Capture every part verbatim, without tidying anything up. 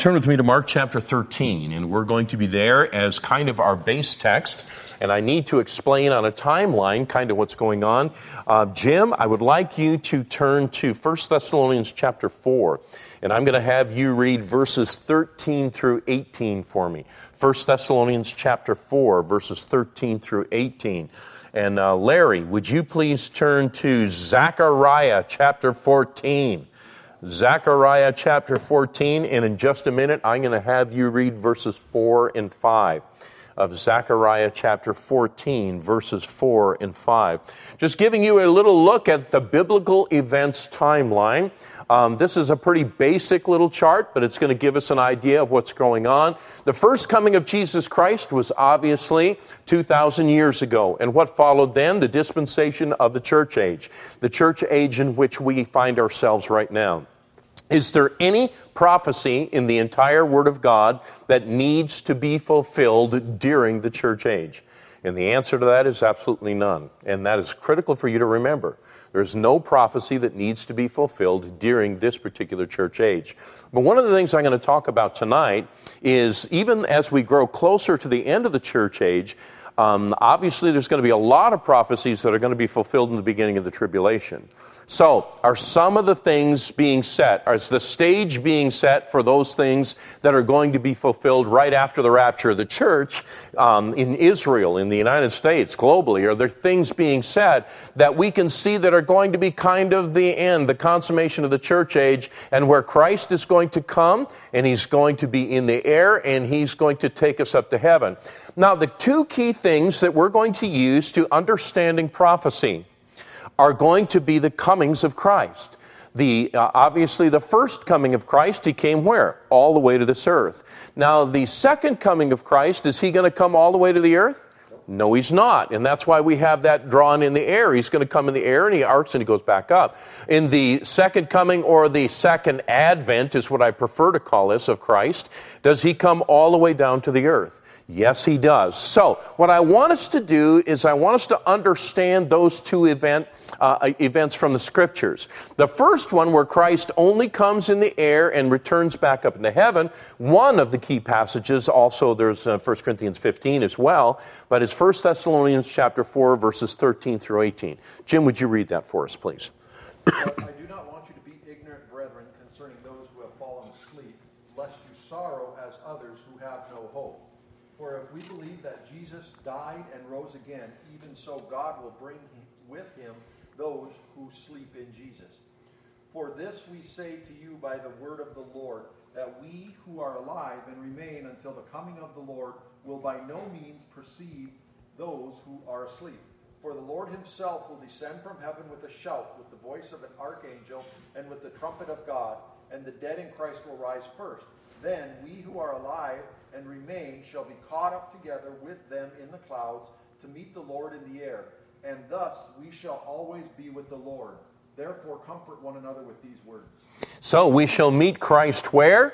Turn with me to Mark chapter thirteen, and we're going to be there as kind of our base text. And I need to explain on a timeline kind of what's going on. Uh, Jim, I would like you to turn to First Thessalonians chapter four, and I'm going to have you read verses thirteen through eighteen for me. First Thessalonians chapter four, verses thirteen through eighteen. And uh, Larry, would you please turn to Zechariah chapter fourteen? Zechariah chapter fourteen, and in just a minute, I'm going to have you read verses four and five of Zechariah chapter fourteen, verses four and five. Just giving you a little look at the biblical events timeline. Um, this is a pretty basic little chart, but it's going to give us an idea of what's going on. The first coming of Jesus Christ was obviously two thousand years ago. And what followed then? The dispensation of the church age. The church age in which we find ourselves right now. Is there any prophecy in the entire Word of God that needs to be fulfilled during the church age? And the answer to that is absolutely none. And that is critical for you to remember. There's no prophecy that needs to be fulfilled during this particular church age. But one of the things I'm going to talk about tonight is even as we grow closer to the end of the church age, um, obviously there's going to be a lot of prophecies that are going to be fulfilled in the beginning of the tribulation. So, are some of the things being set, is the stage being set for those things that are going to be fulfilled right after the rapture of the church um, in Israel, in the United States, globally? Are there things being said that we can see that are going to be kind of the end, the consummation of the church age, and where Christ is going to come, and He's going to be in the air, and He's going to take us up to heaven? Now, the two key things that we're going to use to understanding prophecy are going to be the comings of Christ. The uh, obviously, the first coming of Christ, He came where? All the way to this earth. Now, the second coming of Christ, is He going to come all the way to the earth? No, He's not. And that's why we have that drawn in the air. He's going to come in the air, and He arcs, and He goes back up. In the second coming, or the second advent, is what I prefer to call this, of Christ, does He come all the way down to the earth? Yes, He does. So, what I want us to do is I want us to understand those two event, uh, events from the Scriptures. The first one, where Christ only comes in the air and returns back up into heaven, one of the key passages, also there's uh, First Corinthians fifteen as well, but it's First Thessalonians chapter four, verses thirteen through eighteen. Jim, would you read that for us, please? I do not want you to be ignorant, brethren, concerning those who have fallen asleep, lest you sorrow as others who have no hope. For if we believe that Jesus died and rose again, even so God will bring with Him those who sleep in Jesus. For this we say to you by the word of the Lord, that we who are alive and remain until the coming of the Lord will by no means precede those who are asleep. For the Lord Himself will descend from heaven with a shout, with the voice of an archangel, and with the trumpet of God, and the dead in Christ will rise first. Then we who are alive and remain shall be caught up together with them in the clouds to meet the Lord in the air. And thus we shall always be with the Lord. Therefore comfort one another with these words. So we shall meet Christ where?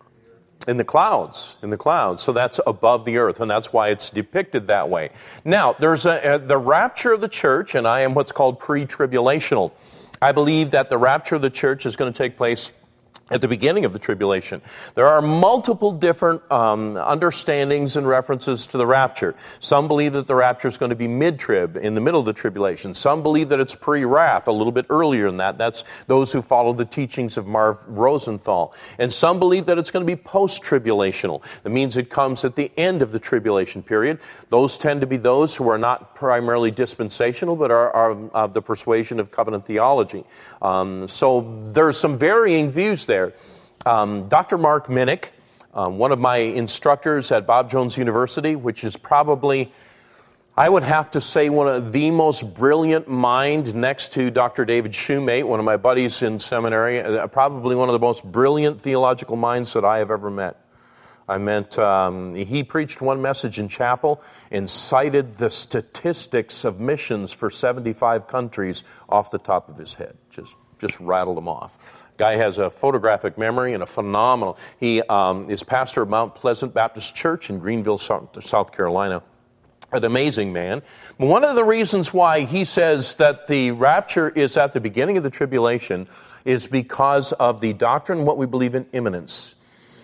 In the clouds. In the clouds. So that's above the earth, and that's why it's depicted that way. Now, there's a, a, the rapture of the church, and I am what's called pre-tribulational. I believe that the rapture of the church is going to take place at the beginning of the tribulation. There are multiple different um, understandings and references to the rapture. Some believe that the rapture is going to be mid-trib, in the middle of the tribulation. Some believe that it's pre-wrath, a little bit earlier than that. That's those who follow the teachings of Marv Rosenthal. And some believe that it's going to be post-tribulational. That means it comes at the end of the tribulation period. Those tend to be those who are not primarily dispensational, but are, are of the persuasion of covenant theology. Um, so there's some varying views there. There. Um, Doctor Mark Minnick, um, one of my instructors at Bob Jones University, which is probably, I would have to say, one of the most brilliant mind next to Doctor David Shoemate, one of my buddies in seminary, uh, probably one of the most brilliant theological minds that I have ever met. I meant um, he preached one message in chapel and cited the statistics of missions for seventy-five countries off the top of his head. Just, just rattled them off. Guy has a photographic memory and a phenomenal. He um, is pastor of Mount Pleasant Baptist Church in Greenville, South Carolina. An amazing man. One of the reasons why he says that the rapture is at the beginning of the tribulation is because of the doctrine, what we believe in imminence.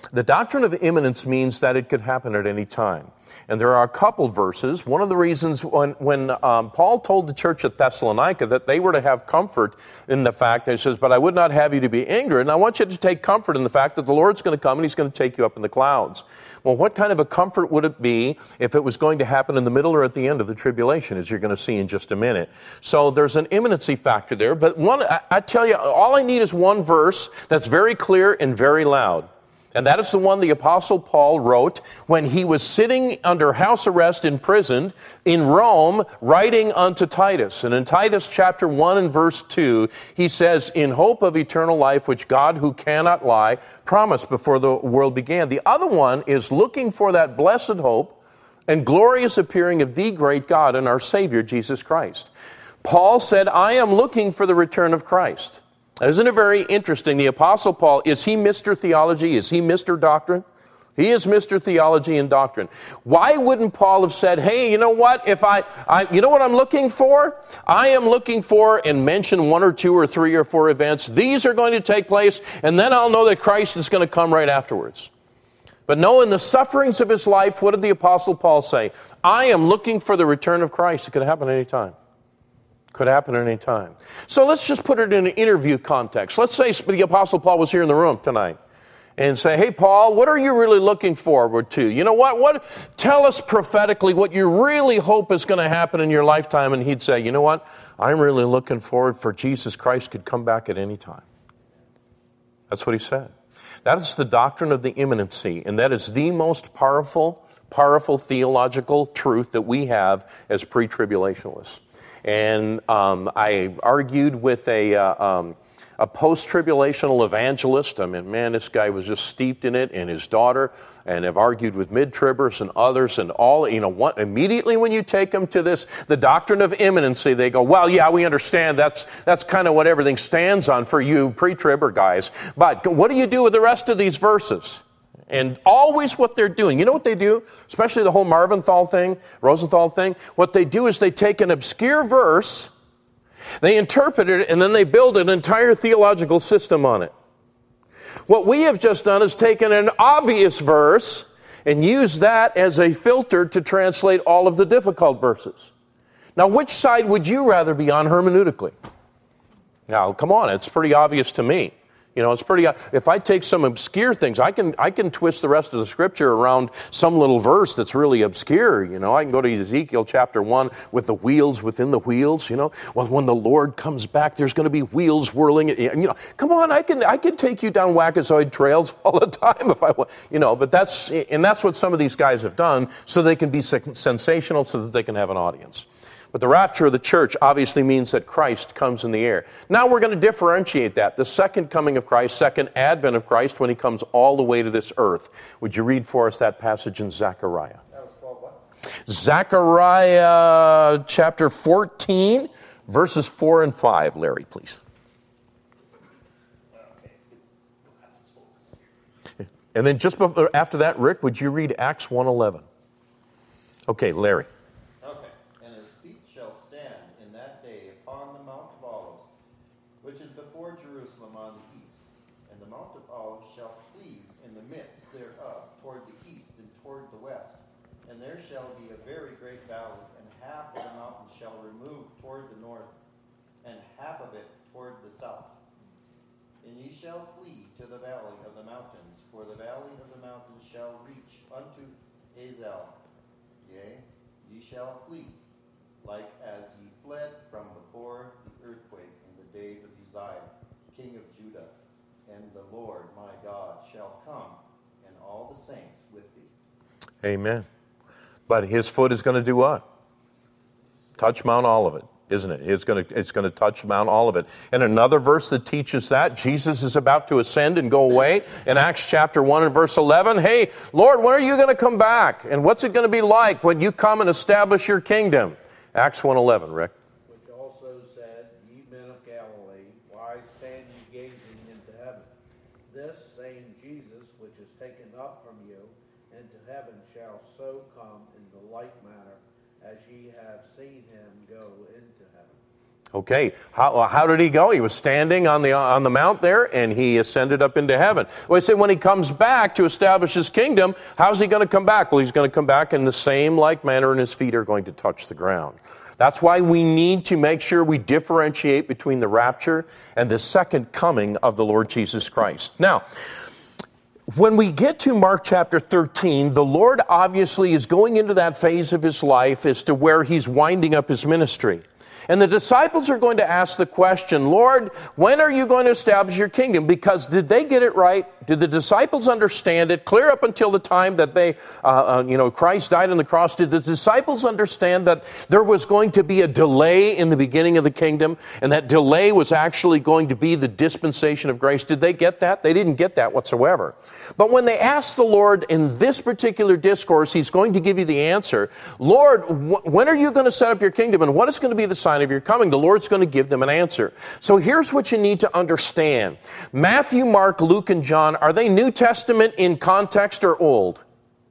The doctrine of imminence means that it could happen at any time. And there are a couple verses. One of the reasons when, when um, Paul told the church at Thessalonica that they were to have comfort in the fact that he says, but I would not have you to be ignorant. And I want you to take comfort in the fact that the Lord's going to come and he's going to take you up in the clouds. Well, what kind of a comfort would it be if it was going to happen in the middle or at the end of the tribulation, as you're going to see in just a minute? So there's an imminency factor there. But one, I, I tell you, all I need is one verse that's very clear and very loud. And that is the one the Apostle Paul wrote when he was sitting under house arrest in prison in Rome, writing unto Titus. And in Titus chapter one and verse two, he says, in hope of eternal life, which God, who cannot lie, promised before the world began. The other one is looking for that blessed hope and glorious appearing of the great God and our Savior, Jesus Christ. Paul said, I am looking for the return of Christ. Isn't it very interesting? The Apostle Paul, is he Mister Theology? Is he Mister Doctrine? He is Mister Theology and Doctrine. Why wouldn't Paul have said, hey, you know what? If I, I, you know what I'm looking for? I am looking for, and mention one or two or three or four events. These are going to take place, and then I'll know that Christ is going to come right afterwards. But no, in the sufferings of his life, what did the Apostle Paul say? I am looking for the return of Christ. It could happen any time. Could happen at any time. So let's just put it in an interview context. Let's say the Apostle Paul was here in the room tonight and say, hey, Paul, what are you really looking forward to? You know what? What? Tell us prophetically what you really hope is going to happen in your lifetime. And he'd say, you know what? I'm really looking forward for Jesus Christ could come back at any time. That's what he said. That is the doctrine of the imminency, and that is the most powerful, powerful theological truth that we have as pre-tribulationists. And um, I argued with a, uh, um, a post-tribulational evangelist. I mean, man, this guy was just steeped in it, and his daughter, and have argued with mid-tribbers and others, and all, you know, what, immediately when you take them to this, the doctrine of imminency, they go, well, yeah, we understand that's that's kind of what everything stands on for you pre-tribber guys. But what do you do with the rest of these verses? And always what they're doing, you know what they do? Especially the whole Marventhal thing, Rosenthal thing. What they do is they take an obscure verse, they interpret it, and then they build an entire theological system on it. What we have just done is taken an obvious verse and used that as a filter to translate all of the difficult verses. Now, which side would you rather be on hermeneutically? Now, come on, it's pretty obvious to me. You know, it's pretty, if I take some obscure things, I can I can twist the rest of the scripture around some little verse that's really obscure. You know, I can go to Ezekiel chapter one with the wheels within the wheels, you know. Well, when the Lord comes back, there's going to be wheels whirling. You know, come on, I can I can take you down wackazoid trails all the time if I want. You know, but that's, and that's what some of these guys have done so they can be sensational so that they can have an audience. But the rapture of the church obviously means that Christ comes in the air. Now we're going to differentiate that. The second coming of Christ, second advent of Christ, when he comes all the way to this earth. Would you read for us that passage in Zechariah? That was called what? Zechariah chapter fourteen, verses four and five. Larry, please. And then just before, after that, Rick, would you read Acts one eleven? Okay, Larry. Which is before Jerusalem on the east, and the Mount of Olives shall cleave in the midst thereof toward the east and toward the west, and there shall be a very great valley, and half of the mountain shall remove toward the north, and half of it toward the south. And ye shall flee to the valley of the mountains, for the valley of the mountains shall reach unto Azel. Yea, ye shall flee, like as ye fled from before the earthquake in the days of Uzziah, king of Judah, and the Lord my God shall come, and all the saints with thee. Amen. But his foot is going to do what? Touch Mount Olivet, isn't it? It's going to, it's going to touch Mount Olivet. And another verse that teaches that, Jesus is about to ascend and go away. In Acts chapter one and verse eleven, hey, Lord, when are you going to come back? And what's it going to be like when you come and establish your kingdom? Acts one eleven, Rick. Which also said, ye men of Galilee, why stand ye gazing into heaven? This same Jesus, which is taken up from you into heaven, shall so come in the like manner as ye have seen him go into heaven. Okay, how, how did he go? He was standing on the on the mount there, and he ascended up into heaven. Well, he said when he comes back to establish his kingdom, how's he going to come back? Well, he's going to come back in the same like manner, and his feet are going to touch the ground. That's why we need to make sure we differentiate between the rapture and the second coming of the Lord Jesus Christ. Now, when we get to Mark chapter thirteen, the Lord obviously is going into that phase of his life as to where he's winding up his ministry. And the disciples are going to ask the question, Lord, when are you going to establish your kingdom? Because did they get it right? Did the disciples understand it clear up until the time that they, uh, uh, you know, Christ died on the cross? Did the disciples understand that there was going to be a delay in the beginning of the kingdom, and that delay was actually going to be the dispensation of grace? Did they get that? They didn't get that whatsoever. But when they asked the Lord in this particular discourse, he's going to give you the answer. Lord, wh- when are you going to set up your kingdom, and what is going to be the sign of your coming? The Lord's going to give them an answer. So here's what you need to understand. Matthew, Mark, Luke, and John, are they New Testament in context or Old?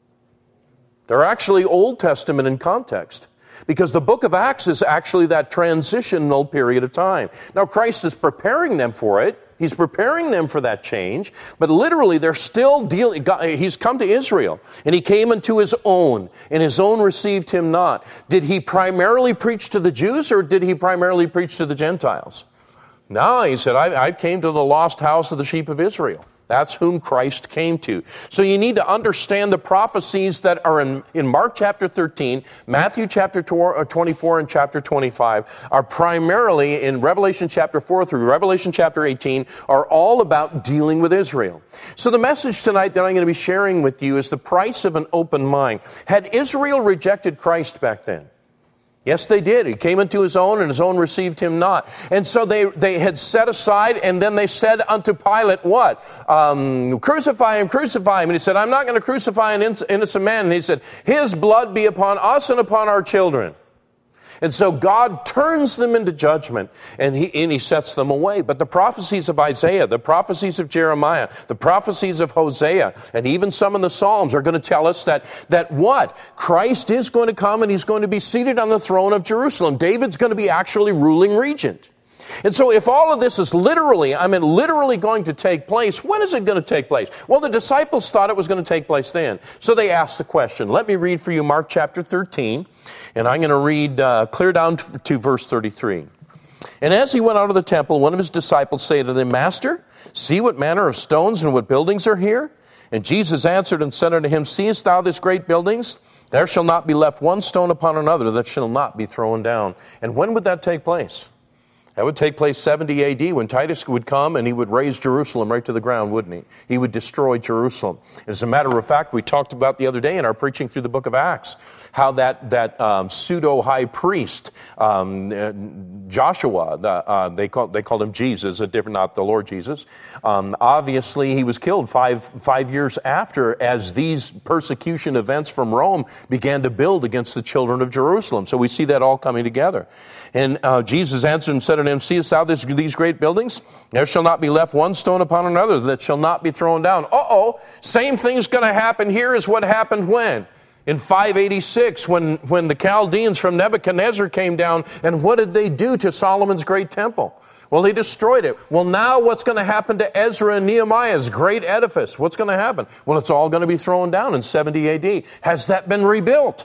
They're actually Old Testament in context, because the book of Acts is actually that transitional period of time. Now, Christ is preparing them for it. He's preparing them for that change, but literally they're still dealing. He's come to Israel, and he came unto his own, and his own received him not. Did he primarily preach to the Jews, or did he primarily preach to the Gentiles? No, he said, I, I came to the lost house of the sheep of Israel. That's whom Christ came to. So you need to understand the prophecies that are in, in Mark chapter thirteen, Matthew chapter twenty-four, and chapter twenty-five are primarily in Revelation chapter four through Revelation chapter eighteen are all about dealing with Israel. So the message tonight that I'm going to be sharing with you is the price of an open mind. Had Israel rejected Christ back then? Yes, they did. He came into his own, and his own received him not. And so they, they had set aside, and then they said unto Pilate, what? Um, crucify him, crucify him. And he said, I'm not going to crucify an innocent man. And he said, his blood be upon us and upon our children. And so God turns them into judgment, and he, and he sets them away. But the prophecies of Isaiah, the prophecies of Jeremiah, the prophecies of Hosea, and even some in the Psalms are going to tell us that, that what? Christ is going to come, and he's going to be seated on the throne of Jerusalem. David's going to be actually ruling regent. And so if all of this is literally, I mean literally going to take place, when is it going to take place? Well, the disciples thought it was going to take place then. So they asked the question. Let me read for you Mark chapter thirteen, and I'm going to read uh, clear down to, to verse thirty-three. And as he went out of the temple, one of his disciples said to him, Master, see what manner of stones and what buildings are here? And Jesus answered and said unto him, Seest thou this great buildings? There shall not be left one stone upon another that shall not be thrown down. And when would that take place? That would take place seventy A D when Titus would come and he would raise Jerusalem right to the ground, wouldn't he? He would destroy Jerusalem. As a matter of fact, we talked about the other day in our preaching through the book of Acts, how that, that um, pseudo-high priest, um, uh, Joshua, the, uh, they, call, they called him Jesus, a different, not the Lord Jesus. Um, obviously, he was killed five, five years after as these persecution events from Rome began to build against the children of Jerusalem. So we see that all coming together. And uh, Jesus answered and said unto him, Seest thou this, these great buildings? There shall not be left one stone upon another that shall not be thrown down. Uh-oh, same thing's going to happen here as what happened when? In five eighty-six, when, when the Chaldeans from Nebuchadnezzar came down, and what did they do to Solomon's great temple? Well, they destroyed it. Well, now what's going to happen to Ezra and Nehemiah's great edifice? What's going to happen? Well, it's all going to be thrown down in seventy A D. Has that been rebuilt?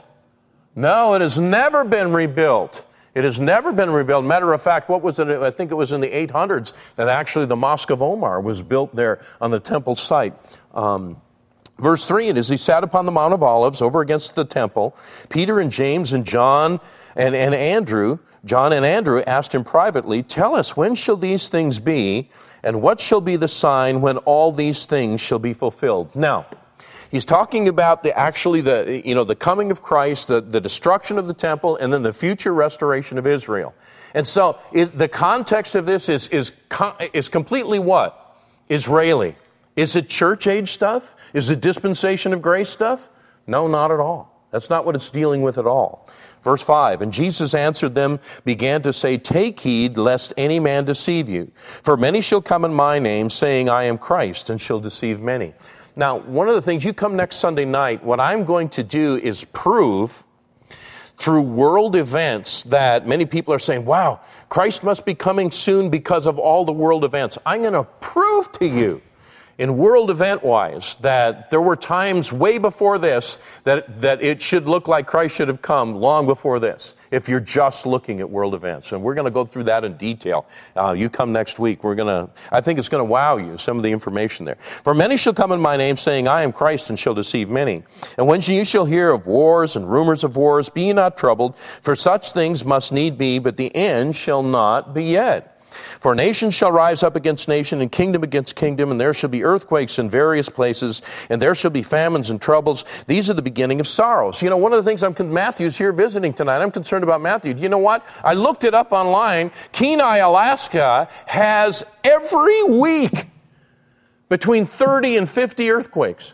No, it has never been rebuilt. It has never been rebuilt. Matter of fact, what was it? I think it was in the eight hundreds that actually the Mosque of Omar was built there on the temple site. Um, verse three, and as he sat upon the Mount of Olives over against the temple, Peter and James and John and, and Andrew, John and Andrew asked him privately, Tell us, when shall these things be, and what shall be the sign when all these things shall be fulfilled? Now, he's talking about the actually the you know the coming of Christ, the, the destruction of the temple, and then the future restoration of Israel. And so it, the context of this is is is completely what? Israeli. Is it church age stuff? Is it dispensation of grace stuff? No, not at all. That's not what it's dealing with at all. Verse five, and Jesus answered them, began to say, Take heed, lest any man deceive you. For many shall come in my name, saying, I am Christ, and shall deceive many. Now, one of the things, you come next Sunday night, what I'm going to do is prove through world events that many people are saying, wow, Christ must be coming soon because of all the world events. I'm going to prove to you in world event-wise that there were times way before this that, that it should look like Christ should have come long before this, if you're just looking at world events. And we're going to go through that in detail. Uh, you come next week. We're going to, I think it's going to wow you, some of the information there. For many shall come in my name, saying, I am Christ, and shall deceive many. And when you shall hear of wars and rumors of wars, be ye not troubled, for such things must need be, but the end shall not be yet. For nation shall rise up against nation, and kingdom against kingdom, and there shall be earthquakes in various places, and there shall be famines and troubles. These are the beginning of sorrows. You know, one of the things I'm, Matthew's here visiting tonight. I'm concerned about Matthew. Do you know what? I looked it up online. Kenai, Alaska has every week between thirty and fifty earthquakes.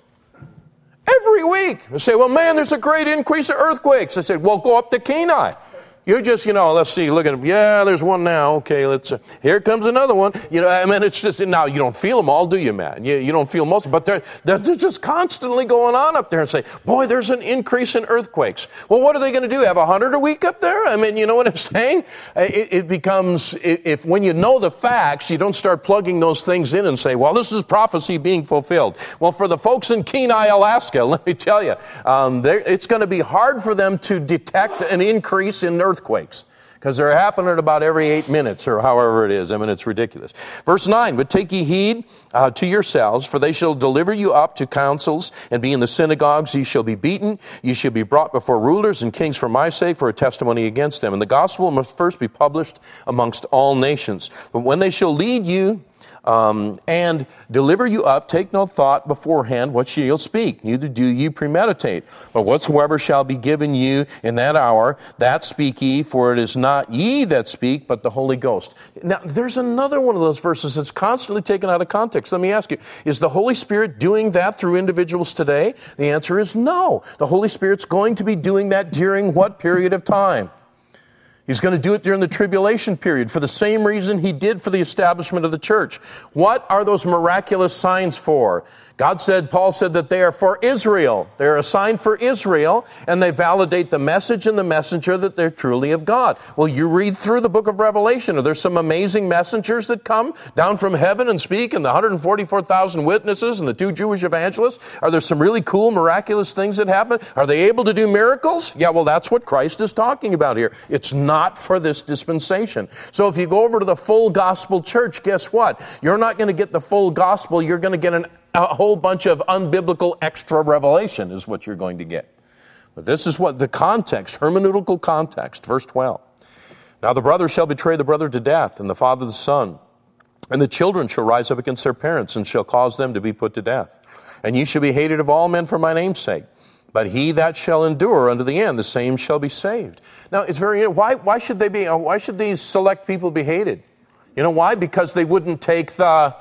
Every week. They say, well, man, there's a great increase of earthquakes. I said, well, go up to Kenai. You're just, you know, let's see, look at them. Yeah, there's one now. Okay, let's, uh, here comes another one. You know, I mean, it's just, now you don't feel them all, do you, Matt? You, you don't feel most, but they're, they're just constantly going on up there and say, boy, there's an increase in earthquakes. Well, what are they going to do? Have a hundred a week up there? I mean, you know what I'm saying? It, it becomes, if when you know the facts, you don't start plugging those things in and say, well, this is prophecy being fulfilled. Well, for the folks in Kenai, Alaska, let me tell you, um, it's going to be hard for them to detect an increase in earthquakes. Earthquakes, because they're happening about every eight minutes or however it is. I mean, it's ridiculous. Verse nine, but take ye heed uh, to yourselves, for they shall deliver you up to councils, and be in the synagogues ye shall be beaten. Ye shall be brought before rulers and kings for my sake, for a testimony against them. And the gospel must first be published amongst all nations. But when they shall lead you Um, and deliver you up, take no thought beforehand what ye shall speak, neither do ye premeditate. But whatsoever shall be given you in that hour, that speak ye, for it is not ye that speak, but the Holy Ghost. Now, there's another one of those verses that's constantly taken out of context. Let me ask you, is the Holy Spirit doing that through individuals today? The answer is no. The Holy Spirit's going to be doing that during what period of time? He's going to do it during the tribulation period for the same reason he did for the establishment of the church. What are those miraculous signs for? God said, Paul said that they are for Israel. They're a sign for Israel, and they validate the message and the messenger that they're truly of God. Well, you read through the book of Revelation. Are there some amazing messengers that come down from heaven and speak, and the one hundred forty-four thousand witnesses and the two Jewish evangelists? Are there some really cool, miraculous things that happen? Are they able to do miracles? Yeah, well, that's what Christ is talking about here. It's not for this dispensation. So if you go over to the full gospel church, guess what? You're not going to get the full gospel. You're going to get an A whole bunch of unbiblical extra revelation is what you're going to get. But this is what the context, hermeneutical context, verse twelve. Now the brother shall betray the brother to death, and the father the son. And the children shall rise up against their parents, and shall cause them to be put to death. And ye shall be hated of all men for my name's sake. But he that shall endure unto the end, the same shall be saved. Now it's very, why, why should they be, why should these select people be hated? You know why? Because they wouldn't take the...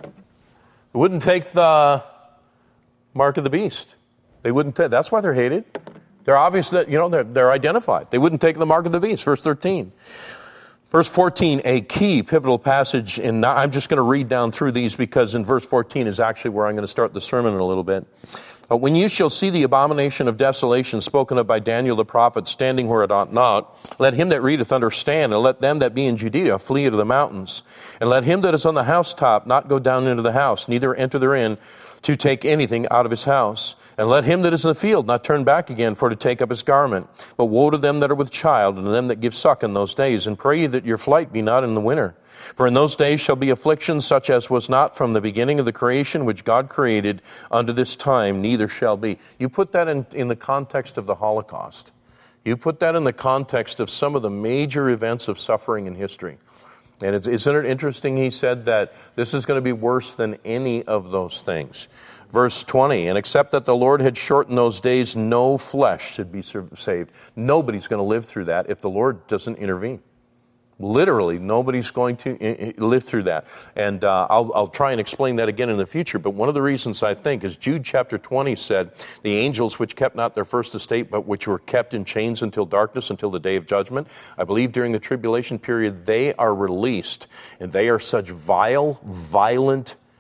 wouldn't take the mark of the beast. They wouldn't take, that's why they're hated. They're obvious that, you know, they're, they're identified. They wouldn't take the mark of the beast. Verse thirteen. Verse fourteen, a key pivotal passage in, I'm just going to read down through these because in verse fourteen is actually where I'm going to start the sermon in a little bit. But when you shall see the abomination of desolation spoken of by Daniel the prophet standing where it ought not, let him that readeth understand, and let them that be in Judea flee to the mountains. And let him that is on the housetop not go down into the house, neither enter therein to take anything out of his house. And let him that is in the field not turn back again for to take up his garment. But woe to them that are with child, and to them that give suck in those days. And pray ye that your flight be not in the winter. For in those days shall be affliction such as was not from the beginning of the creation which God created unto this time, neither shall be. You put that in, in the context of the Holocaust. You put that in the context of some of the major events of suffering in history. And it's, isn't it interesting, he said, that this is going to be worse than any of those things. Verse twenty, and except that the Lord had shortened those days, no flesh should be saved. Nobody's going to live through that if the Lord doesn't intervene. Literally, nobody's going to live through that. And uh, I'll, I'll try and explain that again in the future. But one of the reasons I think is Jude chapter twenty said, the angels which kept not their first estate, but which were kept in chains until darkness, until the day of judgment. I believe during the tribulation period, they are released. And they are such vile, violent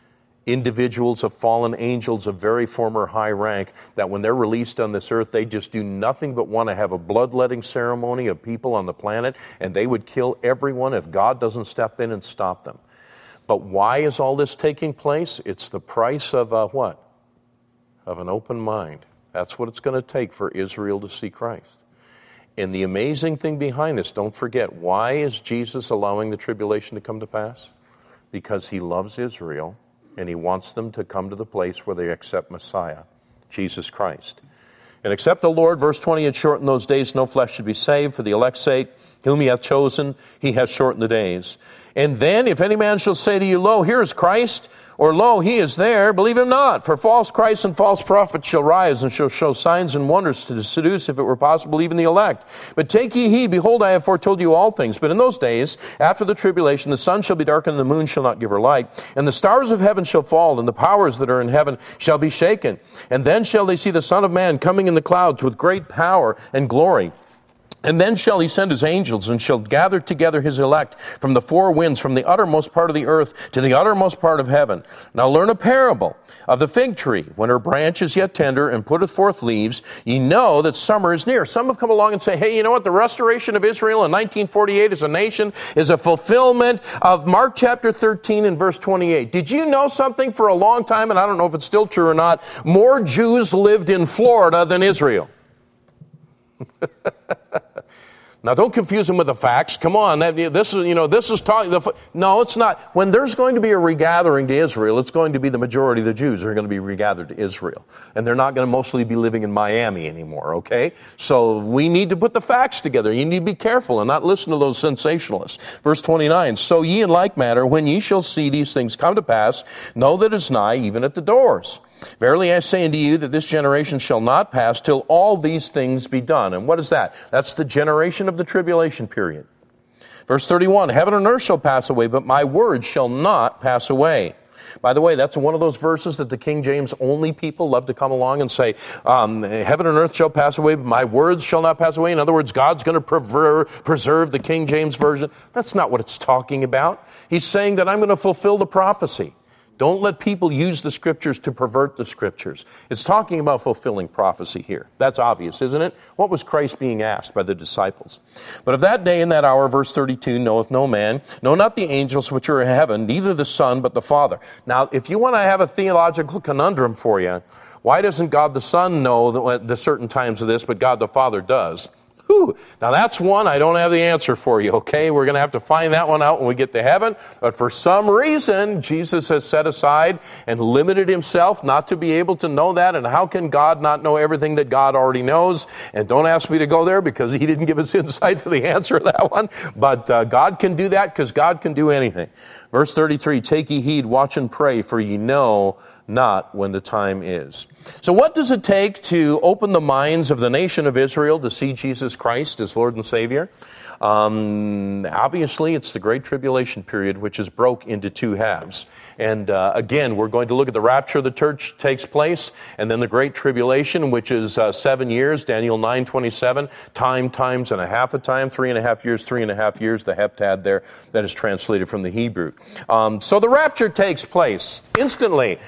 individuals of fallen angels of very former high rank that when they're released on this earth, they just do nothing but want to have a bloodletting ceremony of people on the planet, and they would kill everyone if God doesn't step in and stop them. But why is all this taking place? It's the price of a what? Of an open mind. That's what it's going to take for Israel to see Christ. And the amazing thing behind this, don't forget, why is Jesus allowing the tribulation to come to pass? Because he loves Israel, and he wants them to come to the place where they accept Messiah, Jesus Christ. And except the Lord, verse twenty, had shortened those days, no flesh should be saved. For the elect's sake, whom he hath chosen, he hath shortened the days. And then, if any man shall say to you, lo, here is Christ, or lo, he is there, believe him not. For false Christs and false prophets shall rise, and shall show signs and wonders to seduce, if it were possible, even the elect. But take ye heed, behold, I have foretold you all things. But in those days, after the tribulation, the sun shall be darkened, and the moon shall not give her light. And the stars of heaven shall fall, and the powers that are in heaven shall be shaken. And then shall they see the Son of Man coming in the clouds with great power and glory. And then shall he send his angels, and shall gather together his elect from the four winds, from the uttermost part of the earth to the uttermost part of heaven. Now learn a parable of the fig tree. When her branch is yet tender and putteth forth leaves, ye know that summer is near. Some have come along and say, hey, you know what? The restoration of Israel in nineteen forty-eight as a nation is a fulfillment of Mark chapter thirteen and verse twenty-eight. Did you know something? For a long time, and I don't know if it's still true or not, more Jews lived in Florida than Israel. Now, don't confuse them with the facts. Come on, that, this is, you know, this is talking. The, no, it's not. When there's going to be a regathering to Israel, it's going to be the majority of the Jews who are going to be regathered to Israel. And they're not going to mostly be living in Miami anymore, okay? So we need to put the facts together. You need to be careful and not listen to those sensationalists. Verse twenty-nine, so ye in like manner, when ye shall see these things come to pass, know that it's nigh, even at the doors. Verily I say unto you that this generation shall not pass till all these things be done. And what is that? That's the generation of the tribulation period. Verse thirty-one, heaven and earth shall pass away, but my word shall not pass away. By the way, that's one of those verses that the King James only people love to come along and say, um, heaven and earth shall pass away, but my words shall not pass away. In other words, God's going to preserve, preserve the King James Version. That's not what it's talking about. He's saying that I'm going to fulfill the prophecy. Don't let people use the Scriptures to pervert the Scriptures. It's talking about fulfilling prophecy here. That's obvious, isn't it? What was Christ being asked by the disciples? But of that day and that hour, verse thirty-two, knoweth no man, no, not the angels which are in heaven, neither the Son, but the Father. Now, if you want to have a theological conundrum for you, why doesn't God the Son know the, the certain times of this, but God the Father does? Whew. Now that's one I don't have the answer for you, okay? We're going to have to find that one out when we get to heaven. But for some reason, Jesus has set aside and limited himself not to be able to know that. And how can God not know everything that God already knows? And don't ask me to go there because he didn't give us insight to the answer to that one. But uh, God can do that because God can do anything. Verse thirty-three, take ye heed, watch and pray, for ye know not when the time is. So what does it take to open the minds of the nation of Israel to see Jesus Christ as Lord and Savior? Um, obviously, it's the Great Tribulation period, which is broke into two halves. And uh, again, we're going to look at the rapture of the church takes place, and then the Great Tribulation, which is uh, seven years, Daniel nine twenty-seven, time, times, and a half a time, three and a half years, three and a half years, the heptad there that is translated from the Hebrew. Um, so the rapture takes place instantly.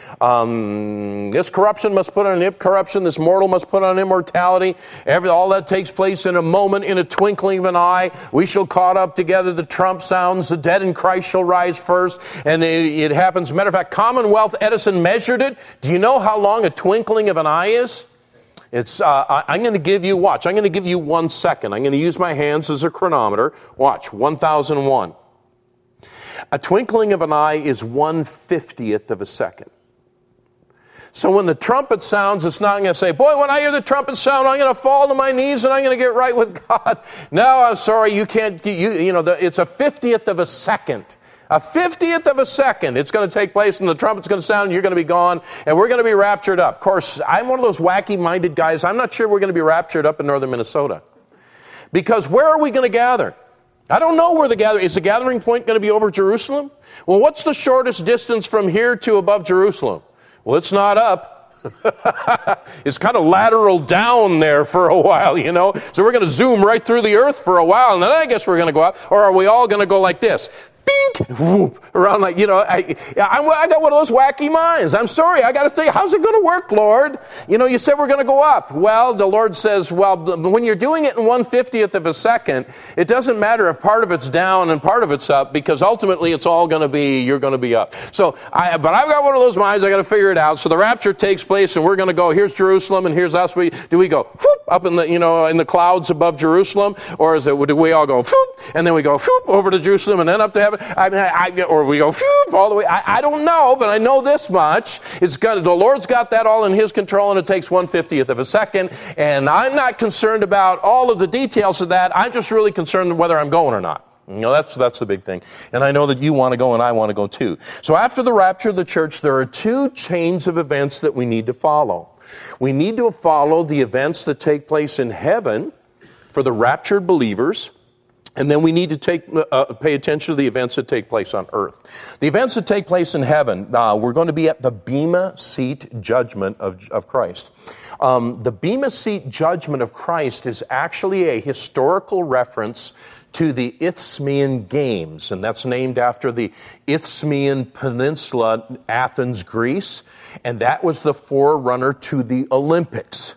Um, this corruption must put on incorruption, this mortal must put on immortality. Every, all that takes place in a moment, in a twinkling of an eye. We shall caught up together, the trump sounds, the dead in Christ shall rise first, and it, it happens. As a matter of fact, Commonwealth Edison measured it. Do you know how long a twinkling of an eye is? It's. Uh, I'm going to give you, watch, I'm going to give you one second. I'm going to use my hands as a chronometer. Watch, one thousand one. A twinkling of an eye is one fiftieth of a second. So when the trumpet sounds, it's not going to say, boy, when I hear the trumpet sound, I'm going to fall to my knees and I'm going to get right with God. No, I'm sorry, you can't, you, you know, the, it's a fiftieth of a second. A fiftieth of a second, it's going to take place, and the trumpet's going to sound, and you're going to be gone, and we're going to be raptured up. Of course, I'm one of those wacky-minded guys. I'm not sure we're going to be raptured up in northern Minnesota. Because where are we going to gather? I don't know where the gathering, is the gathering point going to be over Jerusalem? Well, what's the shortest distance from here to above Jerusalem? Well, it's not up. It's kind of lateral down there for a while, you know. So we're going to zoom right through the earth for a while, and then I guess we're going to go up. Or are we all going to go like this? Bing! dink, whoop, around like, you know, I, I, I got one of those wacky minds. I'm sorry, I got to think, how's it going to work, Lord? You know, you said we're going to go up. Well, the Lord says, well, when you're doing it in one fiftieth of a second, it doesn't matter if part of it's down and part of it's up, because ultimately it's all going to be, you're going to be up. So, I, but I've got one of those minds, I got to figure it out. So the rapture takes place, and we're going to go, here's Jerusalem, and here's us. We, do we go, whoop, up in the, you know, in the clouds above Jerusalem? Or is it, do we all go, whoop, and then we go, whoop, over to Jerusalem, and then up to heaven? I, I, or we go, whoop, all the way. I, I don't know, but I know this much. It's got, the Lord's got that all in His control, and it takes one fiftieth of a second. And I'm not concerned about all of the details of that. I'm just really concerned whether I'm going or not. You know, that's that's the big thing. And I know that you want to go and I want to go too. So after the rapture of the church, there are two chains of events that we need to follow. We need to follow the events that take place in heaven for the raptured believers, and then we need to take uh, pay attention to the events that take place on earth. The events that take place in heaven, uh, we're going to be at the Bema Seat judgment of, of Christ. Um, the Bema Seat judgment of Christ is actually a historical reference to the Isthmian Games, and that's named after the Isthmian Peninsula, Athens, Greece, and that was the forerunner to the Olympics.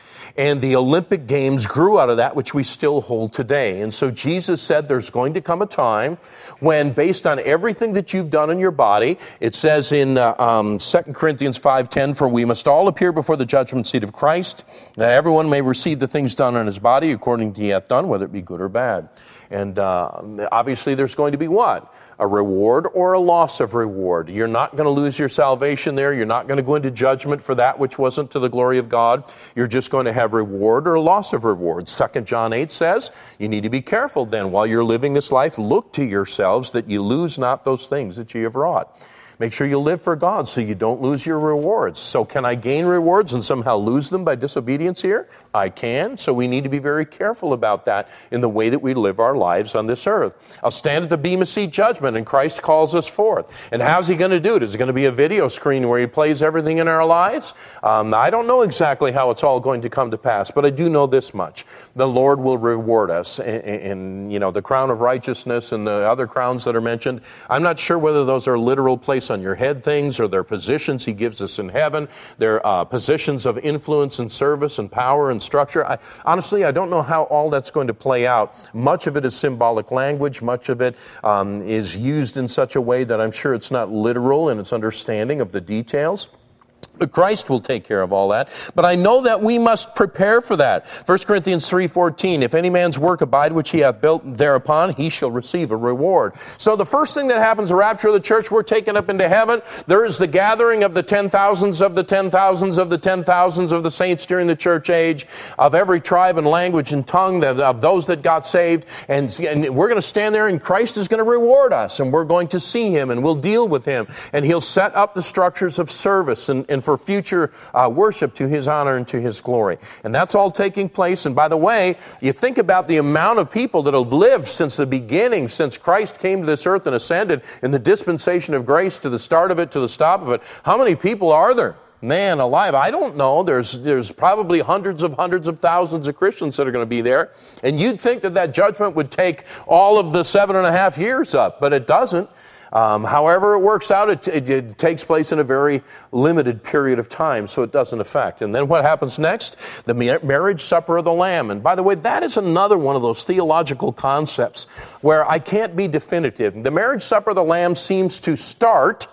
And the Olympic Games grew out of that, which we still hold today. And so Jesus said there's going to come a time when, based on everything that you've done in your body, it says in uh, um, Second Corinthians five ten, for we must all appear before the judgment seat of Christ, that everyone may receive the things done on his body according to he hath done, whether it be good or bad. And uh, obviously there's going to be what? A reward or a loss of reward. You're not going to lose your salvation there. You're not going to go into judgment for that which wasn't to the glory of God. You're just going to have reward or a loss of reward. Second John eight says, you need to be careful then while you're living this life. Look to yourselves that you lose not those things that ye have wrought. Make sure you live for God so you don't lose your rewards. So can I gain rewards and somehow lose them by disobedience here? I can. So we need to be very careful about that in the way that we live our lives on this earth. I'll stand at the Bema Seat judgment, and Christ calls us forth. And how's He going to do it? Is it going to be a video screen where He plays everything in our lives? Um, I don't know exactly how it's all going to come to pass, but I do know this much. The Lord will reward us in, in you know, the crown of righteousness and the other crowns that are mentioned. I'm not sure whether those are literal place on your head things or they're positions He gives us in heaven. They're uh, positions of influence and service and power and structure. I, honestly, I don't know how all that's going to play out. Much of it is symbolic language. Much of it um, is used in such a way that I'm sure it's not literal in its understanding of the details. But Christ will take care of all that. But I know that we must prepare for that. First Corinthians three fourteen, if any man's work abide which he hath built thereupon, he shall receive a reward. So the first thing that happens, the rapture of the church, we're taken up into heaven. There is the gathering of the ten thousands of the ten thousands of the ten thousands of the saints during the church age, of every tribe and language and tongue, of those that got saved. And, and we're going to stand there, and Christ is going to reward us, and we're going to see Him, and we'll deal with Him. And He'll set up the structures of service and, and for future uh, worship to His honor and to His glory. And that's all taking place. And by the way, you think about the amount of people that have lived since the beginning, since Christ came to this earth and ascended in the dispensation of grace to the start of it, to the stop of it. How many people are there? Man alive, I don't know. There's there's probably hundreds of hundreds of thousands of Christians that are going to be there. And you'd think that that judgment would take all of the seven and a half years up, but it doesn't. Um, however it works out, it, it, it takes place in a very limited period of time, so it doesn't affect. And then what happens next? The marriage supper of the Lamb. And by the way, that is another one of those theological concepts where I can't be definitive. The marriage supper of the Lamb seems to start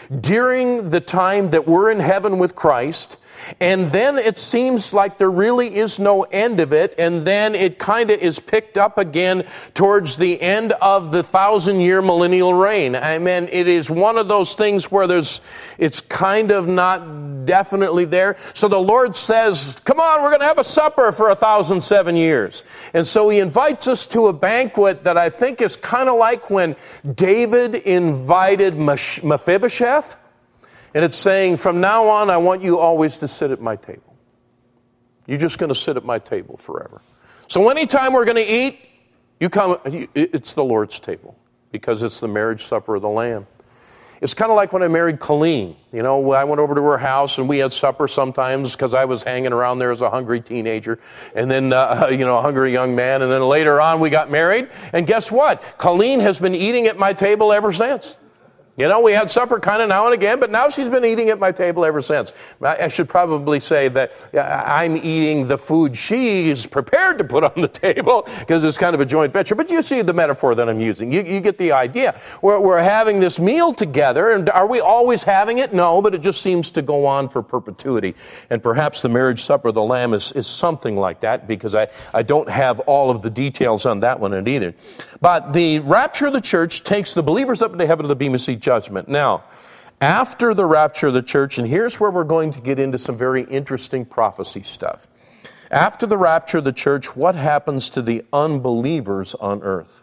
during the time that we're in heaven with Christ, and then it seems like there really is no end of it, and then it kind of is picked up again towards the end of the thousand-year millennial reign. I mean, it is one of those things where there's, it's kind of not definitely there. So the Lord says, come on, we're going to have a supper for a thousand seven years. And so He invites us to a banquet that I think is kind of like when David invited Mephibosheth. And it's saying, from now on, I want you always to sit at my table. You're just going to sit at my table forever. So anytime we're going to eat, you come. It's the Lord's table because it's the marriage supper of the Lamb. It's kind of like when I married Colleen. You know, I went over to her house and we had supper sometimes because I was hanging around there as a hungry teenager and then, uh, you know, a hungry young man. And then later on we got married. And guess what? Colleen has been eating at my table ever since. You know, we had supper kind of now and again, but now she's been eating at my table ever since. I should probably say that I'm eating the food she's prepared to put on the table because it's kind of a joint venture. But you see the metaphor that I'm using. You, you get the idea. We're, we're having this meal together, and are we always having it? No, but it just seems to go on for perpetuity. And perhaps the marriage supper of the Lamb is, is something like that because I, I don't have all of the details on that one either. But the rapture of the church takes the believers up into heaven to the Bema Seat judgment. Now, after the rapture of the church, and here's where we're going to get into some very interesting prophecy stuff. After the rapture of the church, what happens to the unbelievers on earth?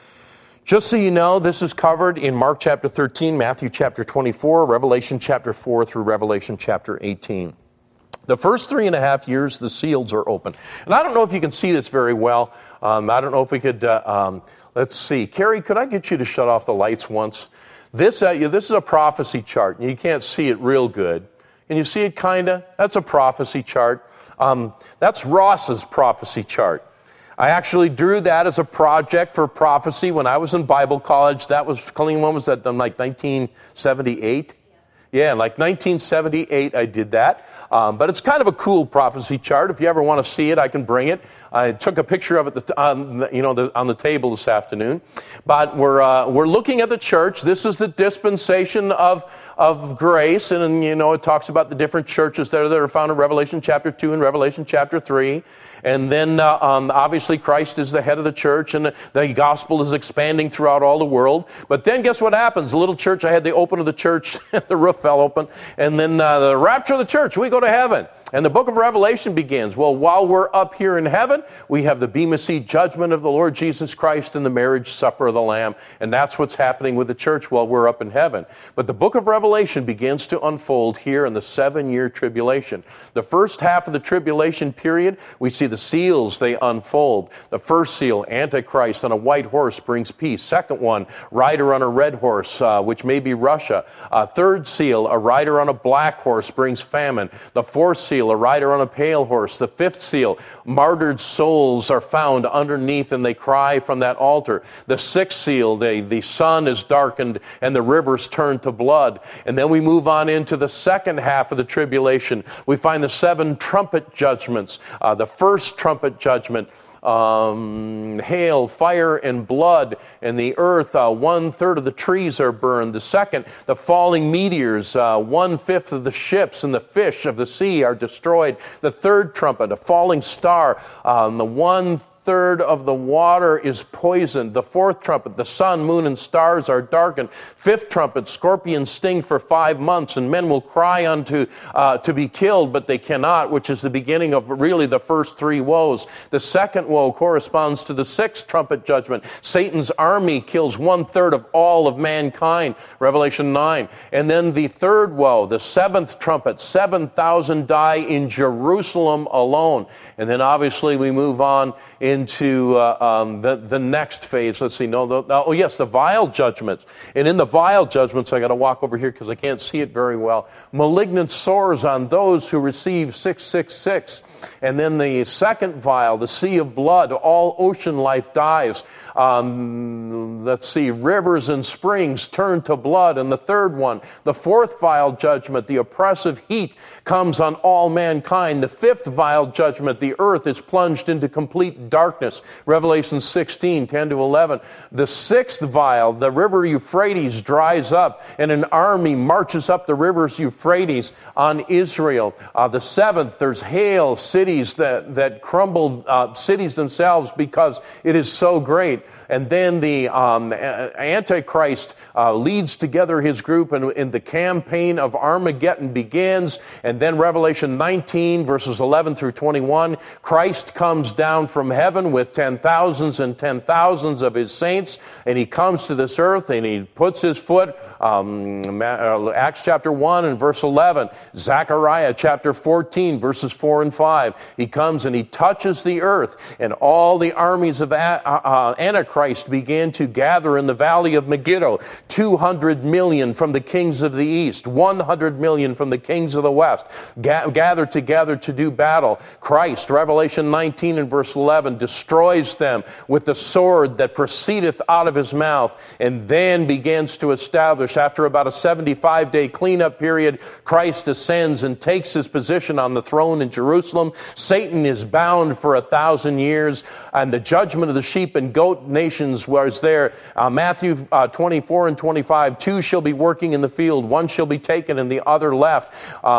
Just so you know, this is covered in Mark chapter thirteen, Matthew chapter twenty-four, Revelation chapter four through Revelation chapter eighteen. The first three and a half years, the seals are open. And I don't know if you can see this very well. Um, I don't know if we could, uh, um, let's see. Carrie, could I get you to shut off the lights once? This, uh, yeah, this is a prophecy chart. You can't see it real good. Can you see it kind of? That's a prophecy chart. Um, that's Ross's prophecy chart. I actually drew that as a project for prophecy when I was in Bible college. That was, Colleen, when was that done, like nineteen seventy-eight? Yeah, like nineteen seventy-eight I did that. Um, but it's kind of a cool prophecy chart. If you ever want to see it, I can bring it. I took a picture of it, on, you know, the, on the table this afternoon. But we're uh, we're looking at the church. This is the dispensation of of grace, and you know, it talks about the different churches there that are found in Revelation chapter two and Revelation chapter three. And then, uh, um, obviously, Christ is the head of the church, and the, the gospel is expanding throughout all the world. But then, guess what happens? The little church, I had the open of the church, the roof fell open, and then uh, the rapture of the church, we go to heaven. And the book of Revelation begins. Well, while we're up here in heaven, we have the Bema Seat judgment of the Lord Jesus Christ and the marriage supper of the Lamb. And that's what's happening with the church while we're up in heaven. But the book of Revelation begins to unfold here in the seven-year tribulation. The first half of the tribulation period, we see the seals, they unfold. The first seal, Antichrist on a white horse brings peace. Second one, rider on a red horse, uh, which may be Russia. Uh, third seal, a rider on a black horse brings famine. The fourth seal, a rider on a pale horse. The fifth seal, martyred souls are found underneath and they cry from that altar. The sixth seal, they, the sun is darkened and the rivers turn to blood. And then we move on into the second half of the tribulation. We find the seven trumpet judgments. Uh, the first trumpet judgment, Um, hail, fire, and blood, and the earth, uh, one-third of the trees are burned. The second, the falling meteors, uh, one-fifth of the ships and the fish of the sea are destroyed. The third trumpet, a falling star, um, the one third of the water is poisoned. The fourth trumpet, the sun, moon, and stars are darkened. Fifth trumpet, scorpions sting for five months, and men will cry unto uh, to be killed, but they cannot, which is the beginning of really the first three woes. The second woe corresponds to the sixth trumpet judgment. Satan's army kills one third of all of mankind, Revelation nine. And then the third woe, the seventh trumpet, seven thousand die in Jerusalem alone. And then obviously we move on into uh, um, the, the next phase. Let's see. No, the, oh, yes, the vial judgments. And in the vial judgments, I got to walk over here because I can't see it very well. Malignant sores on those who receive six six six. And then the second vial, the sea of blood, all ocean life dies. Um, let's see, rivers and springs turn to blood. And the third one, the fourth vial judgment, the oppressive heat comes on all mankind. The fifth vial judgment, the earth is plunged into complete darkness. Revelation sixteen, ten to eleven. The sixth vial, the river Euphrates dries up, and an army marches up the rivers Euphrates on Israel. Uh, the seventh, there's hail, cities that, that crumble, uh, cities themselves because it is so great. And then the um, Antichrist uh, leads together his group, and, and the campaign of Armageddon begins. And then Revelation nineteen, verses eleven through twenty-one, Christ comes down from heaven. heaven with ten thousands and ten thousands of his saints, and he comes to this earth and he puts his foot, um, Acts chapter one and verse eleven, Zechariah chapter fourteen, verses four and five. He comes and he touches the earth, and all the armies of Antichrist began to gather in the valley of Megiddo. two hundred million from the kings of the east, one hundred million from the kings of the west, ga- gathered together to do battle. Christ, Revelation nineteen and verse eleven, destroys them with the sword that proceedeth out of his mouth, and then begins to establish, after about a seventy-five day cleanup period, Christ ascends and takes his position on the throne in Jerusalem. Satan is bound for a thousand years, and the judgment of the sheep and goat nations was there. Uh, Matthew uh, twenty-four and twenty-five, two shall be working in the field, one shall be taken and the other left.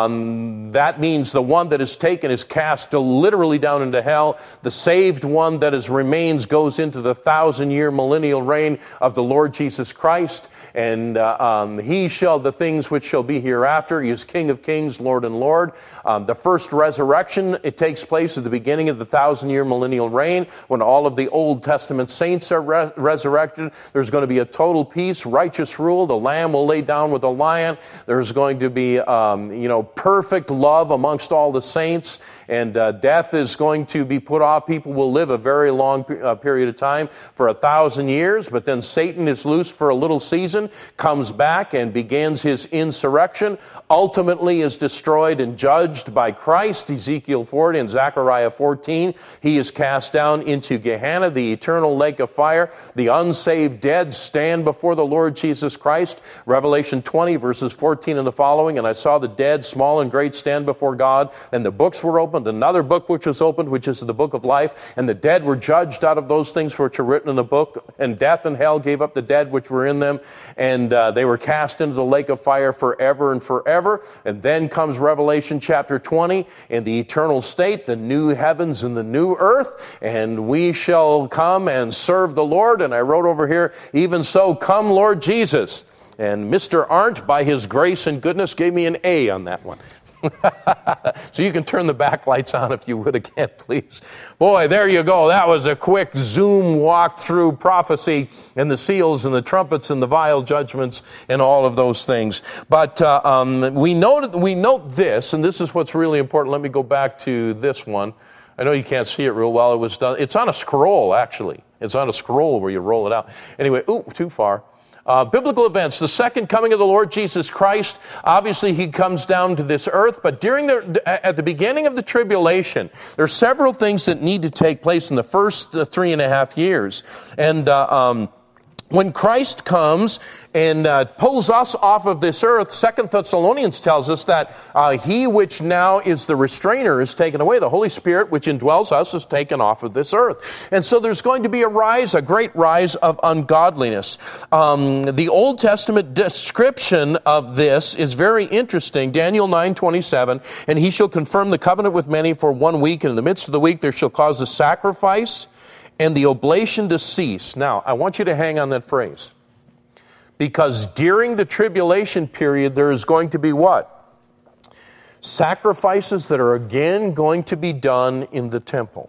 Um, that means the one that is taken is cast literally down into hell. The saved one that is remains goes into the thousand-year millennial reign of the Lord Jesus Christ. And uh, um, he shall, the things which shall be hereafter, he is King of kings, Lord and Lord. Um, the first resurrection, it takes place at the beginning of the thousand-year millennial reign, when all of the Old Testament saints are re- resurrected. There's going to be a total peace, righteous rule. The Lamb will lay down with the lion. There's going to be, um, you know, perfect love amongst all the saints. And uh, death is going to be put off. People will live a very long uh, period of time, for a thousand years. But then Satan is loosed for a little season, comes back and begins his insurrection, ultimately is destroyed and judged by Christ. Ezekiel forty and Zechariah fourteen, he is cast down into Gehenna, the eternal lake of fire. The unsaved dead stand before the Lord Jesus Christ. Revelation twenty, verses fourteen and the following, and I saw the dead, small and great, stand before God, and the books were opened. Another book which was opened, which is the book of life, and the dead were judged out of those things which are written in the book, and death and hell gave up the dead which were in them, and uh, they were cast into the lake of fire forever and forever. And then comes Revelation chapter twenty, in the eternal state, the new heavens and the new earth, and we shall come and serve the Lord. And I wrote over here, even so, come Lord Jesus. And Mister Arndt, by his grace and goodness, gave me an A on that one. So you can turn the backlights on if you would again, please. Boy, there you go. That was a quick zoom walk through prophecy and the seals and the trumpets and the vial judgments and all of those things. But uh, um, we note we note this, and this is what's really important. Let me go back to this one. I know you can't see it real well. It was done. It's on a scroll, actually. It's on a scroll where you roll it out. Anyway, ooh, too far. Uh, biblical events, the second coming of the Lord Jesus Christ. Obviously, he comes down to this earth, but during the at the beginning of the tribulation, there are several things that need to take place in the first uh, three and a half years. And uh, um, when Christ comes and uh, pulls us off of this earth, Second Thessalonians tells us that uh, he which now is the restrainer is taken away. The Holy Spirit which indwells us is taken off of this earth. And so there's going to be a rise, a great rise of ungodliness. Um, the Old Testament description of this is very interesting. Daniel nine twenty-seven, and he shall confirm the covenant with many for one week, and in the midst of the week there shall cause the sacrifice and the oblation to cease. Now, I want you to hang on that phrase. Because during the tribulation period, there is going to be what? Sacrifices that are again going to be done in the temple.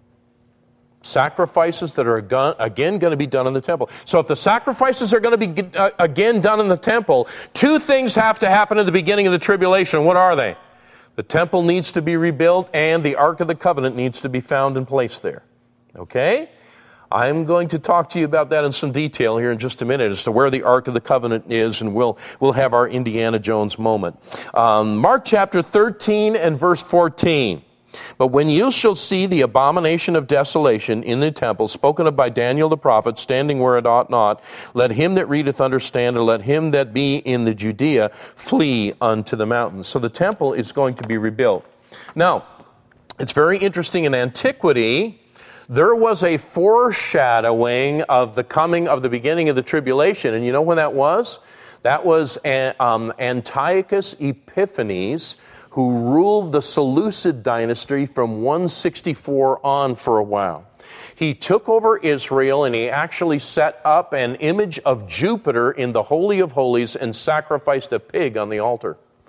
Sacrifices that are again going to be done in the temple. So if the sacrifices are going to be again done in the temple, two things have to happen at the beginning of the tribulation. What are they? The temple needs to be rebuilt, and the Ark of the Covenant needs to be found and placed there. Okay? I'm going to talk to you about that in some detail here in just a minute as to where the Ark of the Covenant is, and we'll we'll have our Indiana Jones moment. Um, Mark chapter thirteen and verse fourteen. But when you shall see the abomination of desolation in the temple, spoken of by Daniel the prophet, standing where it ought not, let him that readeth understand, and let him that be in the Judea flee unto the mountains. So the temple is going to be rebuilt. Now, it's very interesting in antiquity. There was a foreshadowing of the coming of the beginning of the tribulation. And you know when that was? That was um, Antiochus Epiphanes, who ruled the Seleucid dynasty from one sixty-four on for a while. He took over Israel, and he actually set up an image of Jupiter in the Holy of Holies and sacrificed a pig on the altar.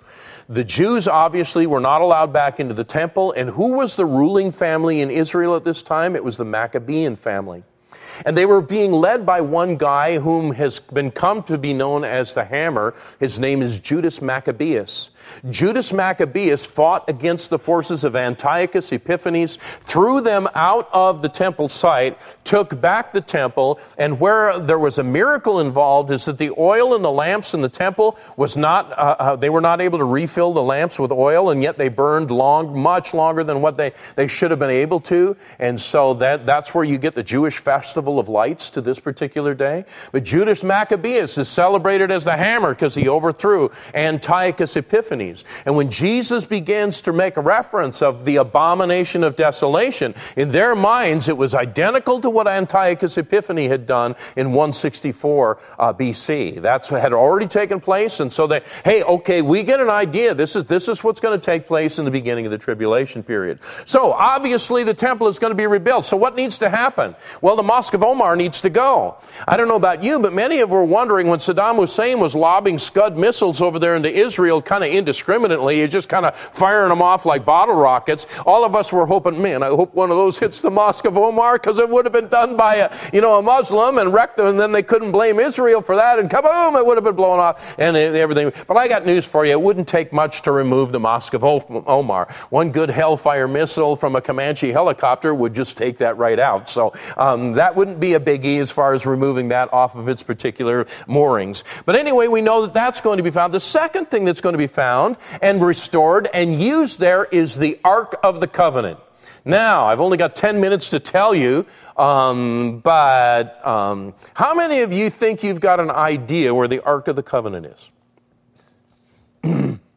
The Jews obviously were not allowed back into the temple. And who was the ruling family in Israel at this time? It was the Maccabean family. And they were being led by one guy whom has been come to be known as the Hammer. His name is Judas Maccabeus. Judas Maccabeus fought against the forces of Antiochus Epiphanes, threw them out of the temple site, took back the temple, and where there was a miracle involved is that the oil in the lamps in the temple was not, uh, uh, they were not able to refill the lamps with oil, and yet they burned long, much longer than what they, they should have been able to. And so that, that's where you get the Jewish Festival of Lights to this particular day. But Judas Maccabeus is celebrated as the Hammer because he overthrew Antiochus Epiphanes. And when Jesus begins to make a reference of the abomination of desolation, in their minds it was identical to what Antiochus Epiphanes had done in one sixty-four uh, B C. That's what had already taken place, and so they, hey, okay, we get an idea. This is this is what's going to take place in the beginning of the tribulation period. So obviously the temple is going to be rebuilt. So what needs to happen? Well, the Mosque of Omar needs to go. I don't know about you, but many of you were wondering when Saddam Hussein was lobbing Scud missiles over there into Israel, kind of indiscriminately, he's just kind of firing them off like bottle rockets. All of us were hoping, man, I hope one of those hits the Mosque of Omar, because it would have been done by a, you know, a Muslim and wrecked them, and then they couldn't blame Israel for that, and kaboom, it would have been blown off and everything. But I got news for you. It wouldn't take much to remove the Mosque of Omar. One good Hellfire missile from a Comanche helicopter would just take that right out. So um, that wouldn't be a biggie as far as removing that off of its particular moorings. But anyway, we know that that's going to be found. The second thing that's going to be found and restored and used there is the Ark of the Covenant. Now, I've only got ten minutes to tell you, um, but um, how many of you think you've got an idea where the Ark of the Covenant is?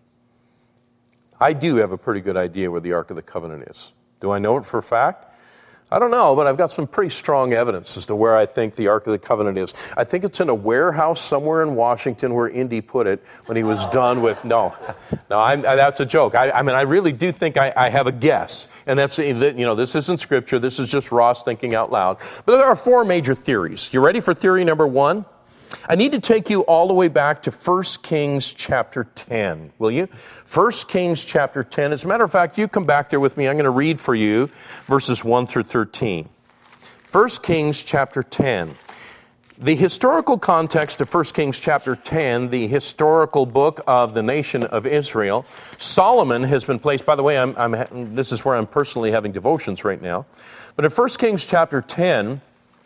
I do have a pretty good idea where the Ark of the Covenant is. Do I know it for a fact? I don't know, but I've got some pretty strong evidence as to where I think the Ark of the Covenant is. I think it's in a warehouse somewhere in Washington where Indy put it when he was done with, no, no, I'm, I, that's a joke. I, I mean, I really do think I, I have a guess. And that's, you know, this isn't scripture. This is just Ross thinking out loud. But there are four major theories. You ready for theory number one? I need to take you all the way back to First Kings chapter ten, will you? First Kings chapter ten. As a matter of fact, you come back there with me. I'm going to read for you verses one through thirteen. First Kings chapter ten. The historical context of First Kings chapter ten, the historical book of the nation of Israel, Solomon has been placed, by the way, I'm, I'm, this is where I'm personally having devotions right now. But in First Kings chapter ten,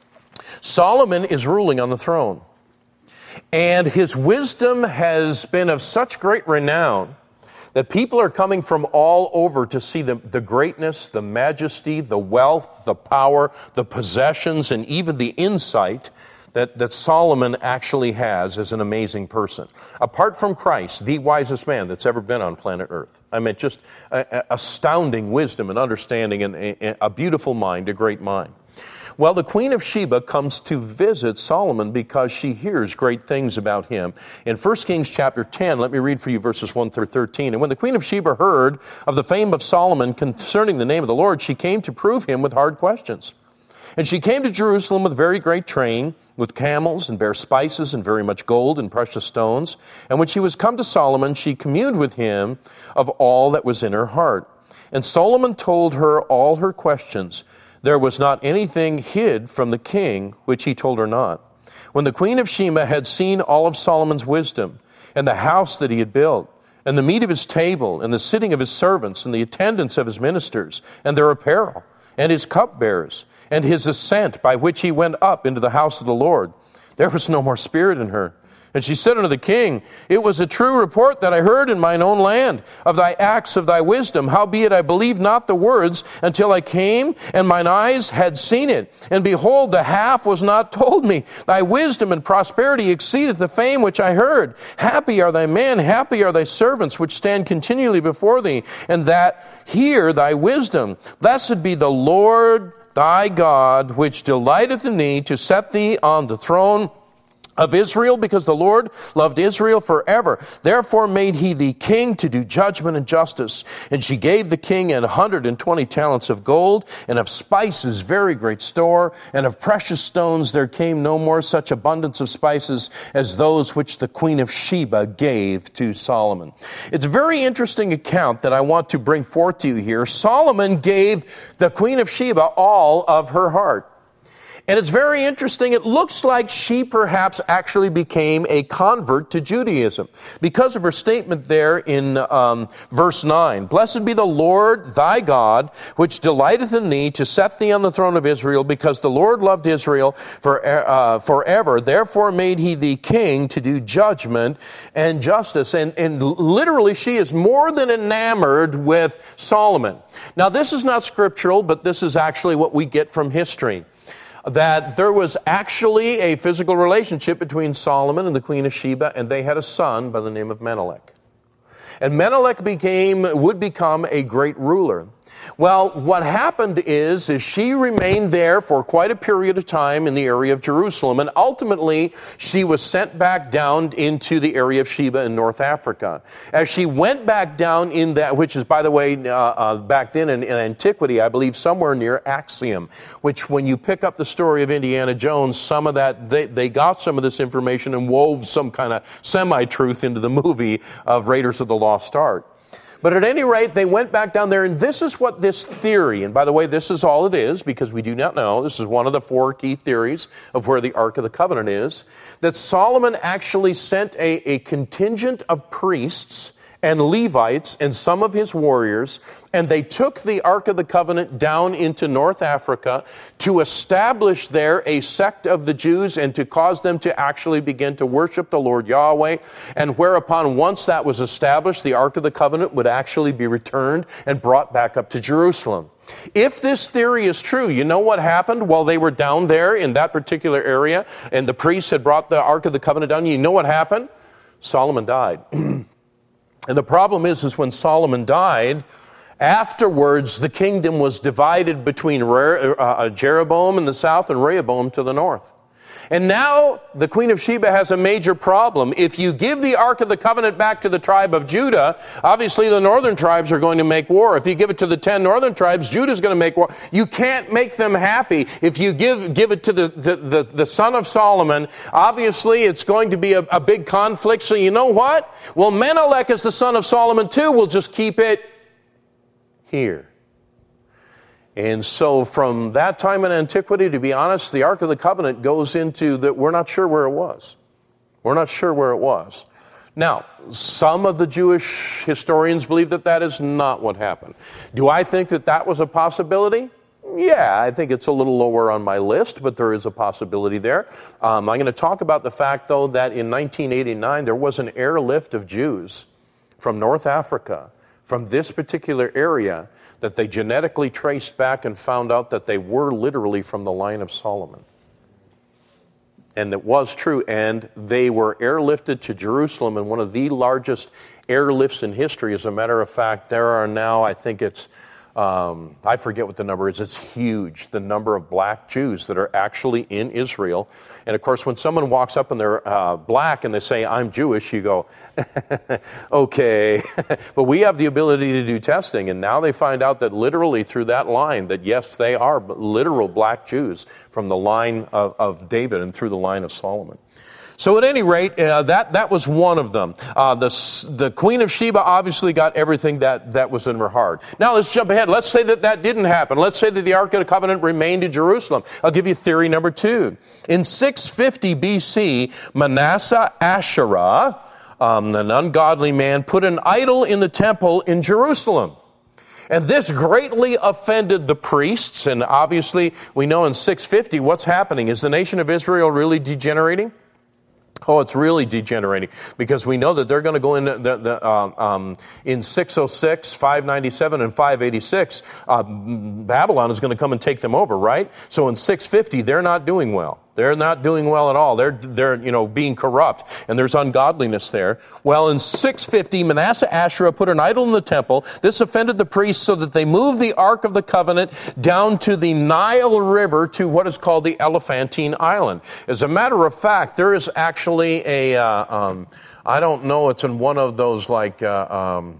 Solomon is ruling on the throne. And his wisdom has been of such great renown that people are coming from all over to see the, the greatness, the majesty, the wealth, the power, the possessions, and even the insight that, that Solomon actually has as an amazing person. Apart from Christ, the wisest man that's ever been on planet Earth. I mean, just a, a astounding wisdom and understanding and a, a beautiful mind, a great mind. Well, the Queen of Sheba comes to visit Solomon because she hears great things about him. In First Kings chapter ten, let me read for you verses one through thirteen. And when the Queen of Sheba heard of the fame of Solomon concerning the name of the Lord, she came to prove him with hard questions. And she came to Jerusalem with very great train, with camels, and bare spices, and very much gold and precious stones. And when she was come to Solomon, she communed with him of all that was in her heart. And Solomon told her all her questions. There was not anything hid from the king which he told her not. When the Queen of Sheba had seen all of Solomon's wisdom, and the house that he had built, and the meat of his table, and the sitting of his servants, and the attendance of his ministers, and their apparel, and his cupbearers, and his ascent by which he went up into the house of the Lord, there was no more spirit in her. And she said unto the king, It was a true report that I heard in mine own land of thy acts of thy wisdom. Howbeit I believed not the words until I came, and mine eyes had seen it. And behold, the half was not told me. Thy wisdom and prosperity exceedeth the fame which I heard. Happy are thy men, happy are thy servants, which stand continually before thee, and that hear thy wisdom. Blessed be the Lord thy God, which delighteth in thee to set thee on the throne of Israel, because the Lord loved Israel forever. Therefore made he thee king to do judgment and justice. And she gave the king an hundred and twenty talents of gold, and of spices very great store, and of precious stones there came no more such abundance of spices as those which the queen of Sheba gave to Solomon. It's a very interesting account that I want to bring forth to you here. Solomon gave the queen of Sheba all of her heart. And it's very interesting. It looks like she perhaps actually became a convert to Judaism because of her statement there in um, verse nine. Blessed be the Lord thy God, which delighteth in thee to set thee on the throne of Israel, because the Lord loved Israel for, uh, forever. Therefore made he thee king to do judgment and justice. And, and literally she is more than enamored with Solomon. Now this is not scriptural, but this is actually what we get from history. That there was actually a physical relationship between Solomon and the Queen of Sheba, and they had a son by the name of Menelik. And Menelik became, would become a great ruler. Well, what happened is, is she remained there for quite a period of time in the area of Jerusalem, and ultimately she was sent back down into the area of Sheba in North Africa. As she went back down in that, which is, by the way, uh, uh, back then in, in antiquity, I believe somewhere near Axiom, which when you pick up the story of Indiana Jones, some of that, they, they got some of this information and wove some kind of semi-truth into the movie of Raiders of the Lost Ark. But at any rate, they went back down there, and this is what this theory, and by the way, this is all it is, because we do not know, this is one of the four key theories of where the Ark of the Covenant is, that Solomon actually sent a, a contingent of priests and Levites and some of his warriors, and they took the Ark of the Covenant down into North Africa to establish there a sect of the Jews and to cause them to actually begin to worship the Lord Yahweh, and whereupon once that was established, the Ark of the Covenant would actually be returned and brought back up to Jerusalem. If this theory is true, you know what happened while they were down there in that particular area, and the priests had brought the Ark of the Covenant down? You know what happened? Solomon died. And the problem is, is when Solomon died, afterwards the kingdom was divided between Jeroboam in the south and Rehoboam to the north. And now the Queen of Sheba has a major problem. If you give the Ark of the Covenant back to the tribe of Judah, obviously the northern tribes are going to make war. If you give it to the ten northern tribes, Judah's going to make war. You can't make them happy. If you give give it to the, the, the, the son of Solomon, obviously it's going to be a, a big conflict. So you know what? Well, Menelik is the son of Solomon too. We'll just keep it here. And so from that time in antiquity, to be honest, the Ark of the Covenant goes into that we're not sure where it was. We're not sure where it was. Now, some of the Jewish historians believe that that is not what happened. Do I think that that was a possibility? Yeah, I think it's a little lower on my list, but there is a possibility there. Um, I'm going to talk about the fact, though, that in nineteen eighty-nine, there was an airlift of Jews from North Africa, from this particular area, that they genetically traced back and found out that they were literally from the line of Solomon. And it was true, and they were airlifted to Jerusalem in one of the largest airlifts in history. As a matter of fact, there are now, I think it's, um, I forget what the number is, it's huge, the number of black Jews that are actually in Israel. And of course, when someone walks up and they're uh, black and they say, I'm Jewish, you go, okay. But we have the ability to do testing, and now they find out that literally through that line, that yes, they are literal black Jews from the line of, of David and through the line of Solomon. So at any rate, uh, that, that was one of them. Uh, the, the Queen of Sheba obviously got everything that, that was in her heart. Now let's jump ahead. Let's say that that didn't happen. Let's say that the Ark of the Covenant remained in Jerusalem. I'll give you theory number two. In six fifty B C, Manasseh Asherah, um, an ungodly man, put an idol in the temple in Jerusalem. And this greatly offended the priests. And obviously, we know in six fifty, what's happening? Is the nation of Israel really degenerating? Oh, it's really degenerating, because we know that they're going to go in the, the, um, um, in six oh six, five ninety-seven, and five eighty-six. Uh, Babylon is going to come and take them over, right? So in six fifty, they're not doing well. They're not doing well at all. They're, they're, you know, being corrupt, and there's ungodliness there. Well, in six fifty, Manasseh Asherah put an idol in the temple. This offended the priests so that they moved the Ark of the Covenant down to the Nile River to what is called the Elephantine Island. As a matter of fact, there is actually a, uh, um, I don't know, it's in one of those like, uh, um,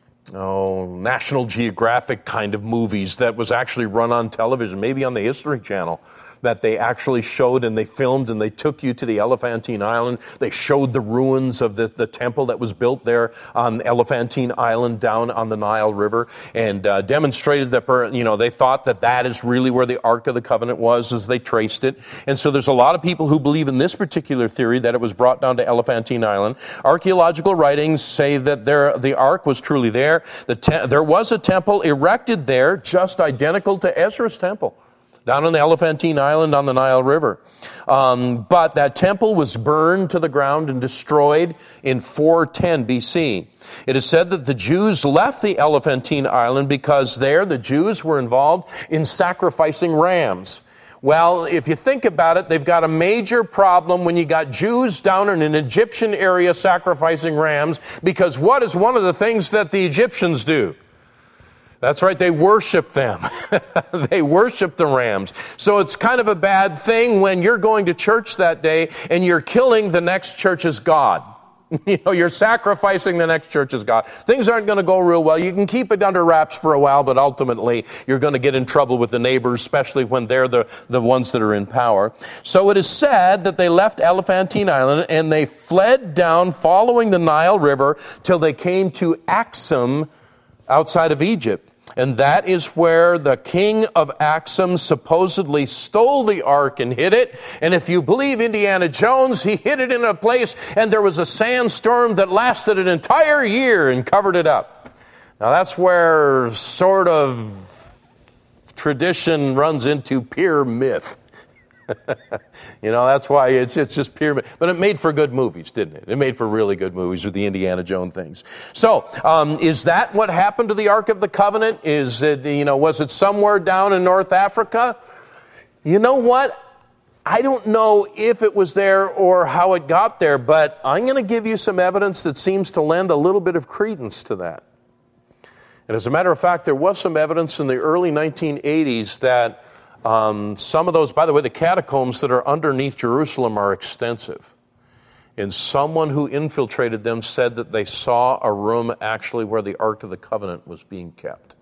oh, National Geographic kind of movies that was actually run on television, maybe on the History Channel, that they actually showed and they filmed and they took you to the Elephantine Island. They showed the ruins of the, the temple that was built there on Elephantine Island down on the Nile River, and uh, demonstrated that, you know, they thought that that is really where the Ark of the Covenant was as they traced it. And so there's a lot of people who believe in this particular theory that it was brought down to Elephantine Island. Archaeological writings say that there, the Ark was truly there. The te- there was a temple erected there just identical to Ezra's temple, down on the Elephantine Island on the Nile River. Um, but that temple was burned to the ground and destroyed in four ten B C. It is said that the Jews left the Elephantine Island because there the Jews were involved in sacrificing rams. Well, if you think about it, they've got a major problem when you got Jews down in an Egyptian area sacrificing rams, because what is one of the things that the Egyptians do? That's right, they worship them. They worship the rams. So it's kind of a bad thing when you're going to church that day and you're killing the next church's God. You know, you're sacrificing the next church's God. Things aren't going to go real well. You can keep it under wraps for a while, but ultimately you're going to get in trouble with the neighbors, especially when they're the, the ones that are in power. So it is said that they left Elephantine Island and they fled down following the Nile River till they came to Axum outside of Egypt. And that is where the king of Axum supposedly stole the ark and hid it. And if you believe Indiana Jones, he hid it in a place and there was a sandstorm that lasted an entire year and covered it up. Now that's where sort of tradition runs into pure myth. You know, that's why it's it's just pure. But it made for good movies, didn't it? It made for really good movies with the Indiana Jones things. So, um, is that what happened to the Ark of the Covenant? Is it, you know, was it somewhere down in North Africa? You know what? I don't know if it was there or how it got there, but I'm going to give you some evidence that seems to lend a little bit of credence to that. And as a matter of fact, there was some evidence in the early nineteen eighties that Um, some of those, by the way, the catacombs that are underneath Jerusalem are extensive. And someone who infiltrated them said that they saw a room actually where the Ark of the Covenant was being kept.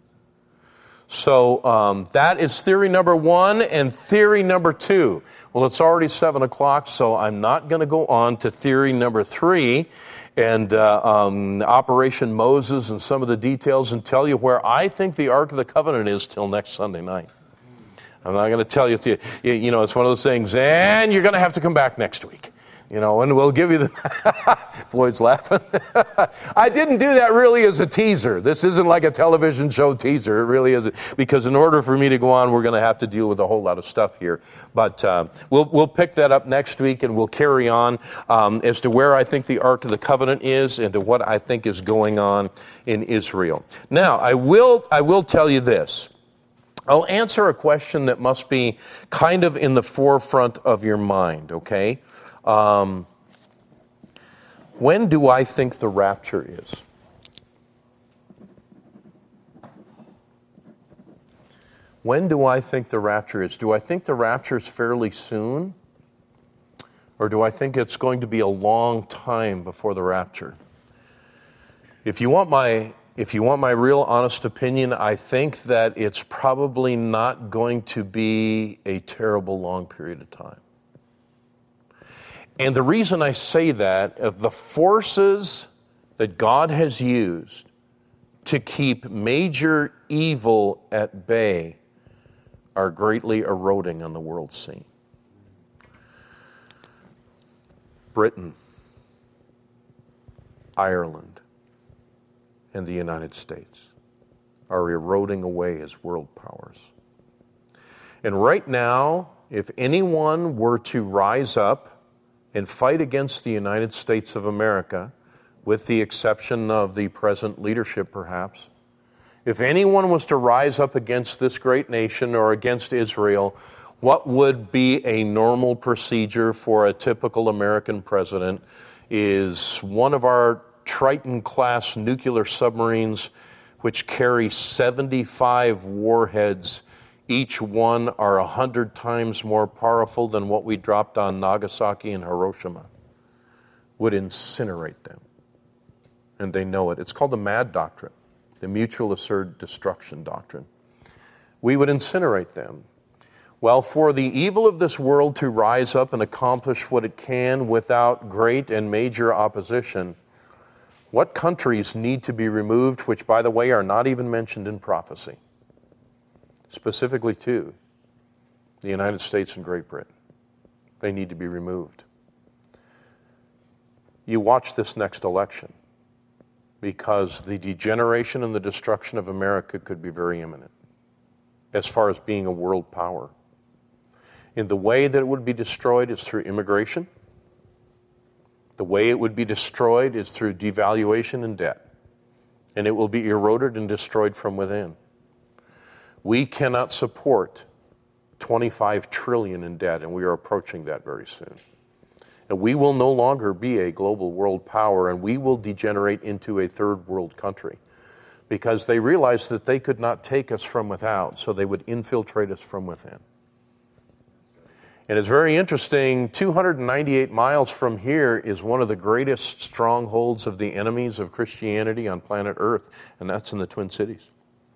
So um, that is theory number one. And theory number two, well, it's already seven o'clock, so I'm not going to go on to theory number three and uh, um, Operation Moses and some of the details and tell you where I think the Ark of the Covenant is till next Sunday night. I'm not going to tell you, to, you, you know, it's one of those things, and you're going to have to come back next week. You know, and we'll give you the... Floyd's laughing. I didn't do that really as a teaser. This isn't like a television show teaser. It really isn't. Because in order for me to go on, we're going to have to deal with a whole lot of stuff here. But uh, we'll we'll pick that up next week, and we'll carry on um, as to where I think the Ark of the Covenant is and to what I think is going on in Israel. Now, I will I will tell you this. I'll answer a question that must be kind of in the forefront of your mind, okay? Um, when do I think the rapture is? When do I think the rapture is? Do I think the rapture is fairly soon? Or do I think it's going to be a long time before the rapture? If you want my... If you want my real honest opinion, I think that it's probably not going to be a terrible long period of time. And the reason I say that, of the forces that God has used to keep major evil at bay are greatly eroding on the world scene. Britain, Ireland, and the United States are eroding away as world powers. And right now, if anyone were to rise up and fight against the United States of America, with the exception of the present leadership perhaps, if anyone was to rise up against this great nation or against Israel, What would be a normal procedure for a typical American president is one of our Triton-class nuclear submarines, which carry seventy-five warheads. Each one are one hundred times more powerful than what we dropped on Nagasaki and Hiroshima, would incinerate them. And they know it. It's called the MAD doctrine, the Mutual Assured Destruction doctrine. We would incinerate them. Well, for the evil of this world to rise up and accomplish what it can without great and major opposition, what countries need to be removed, which, by the way, are not even mentioned in prophecy? Specifically two, the United States and Great Britain. They need to be removed. You watch this next election, because the degeneration and the destruction of America could be very imminent as far as being a world power. In the way that it would be destroyed is through immigration. The way it would be destroyed is through devaluation and debt. And it will be eroded and destroyed from within. We cannot support twenty-five trillion dollars in debt, and we are approaching that very soon. And we will no longer be a global world power, and we will degenerate into a third world country, because they realized that they could not take us from without, so they would infiltrate us from within. And it's very interesting, two hundred ninety-eight miles from here is one of the greatest strongholds of the enemies of Christianity on planet Earth, and that's in the Twin Cities.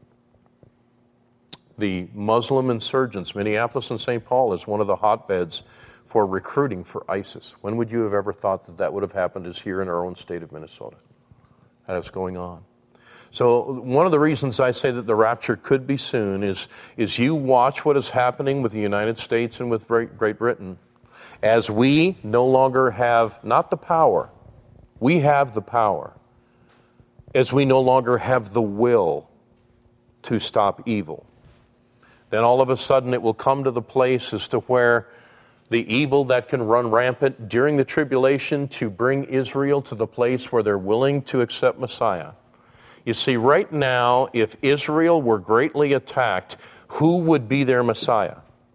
The Muslim insurgents, Minneapolis and Saint Paul, is one of the hotbeds for recruiting for ISIS. When would you have ever thought that that would have happened is here in our own state of Minnesota? That is going on. So one of the reasons I say that the rapture could be soon is, is you watch what is happening with the United States and with Great Britain. As we no longer have, not the power, we have the power. As we no longer have the will to stop evil, then all of a sudden it will come to the place as to where the evil that can run rampant during the tribulation to bring Israel to the place where they're willing to accept Messiah. You see, right now, if Israel were greatly attacked, who would be their Messiah?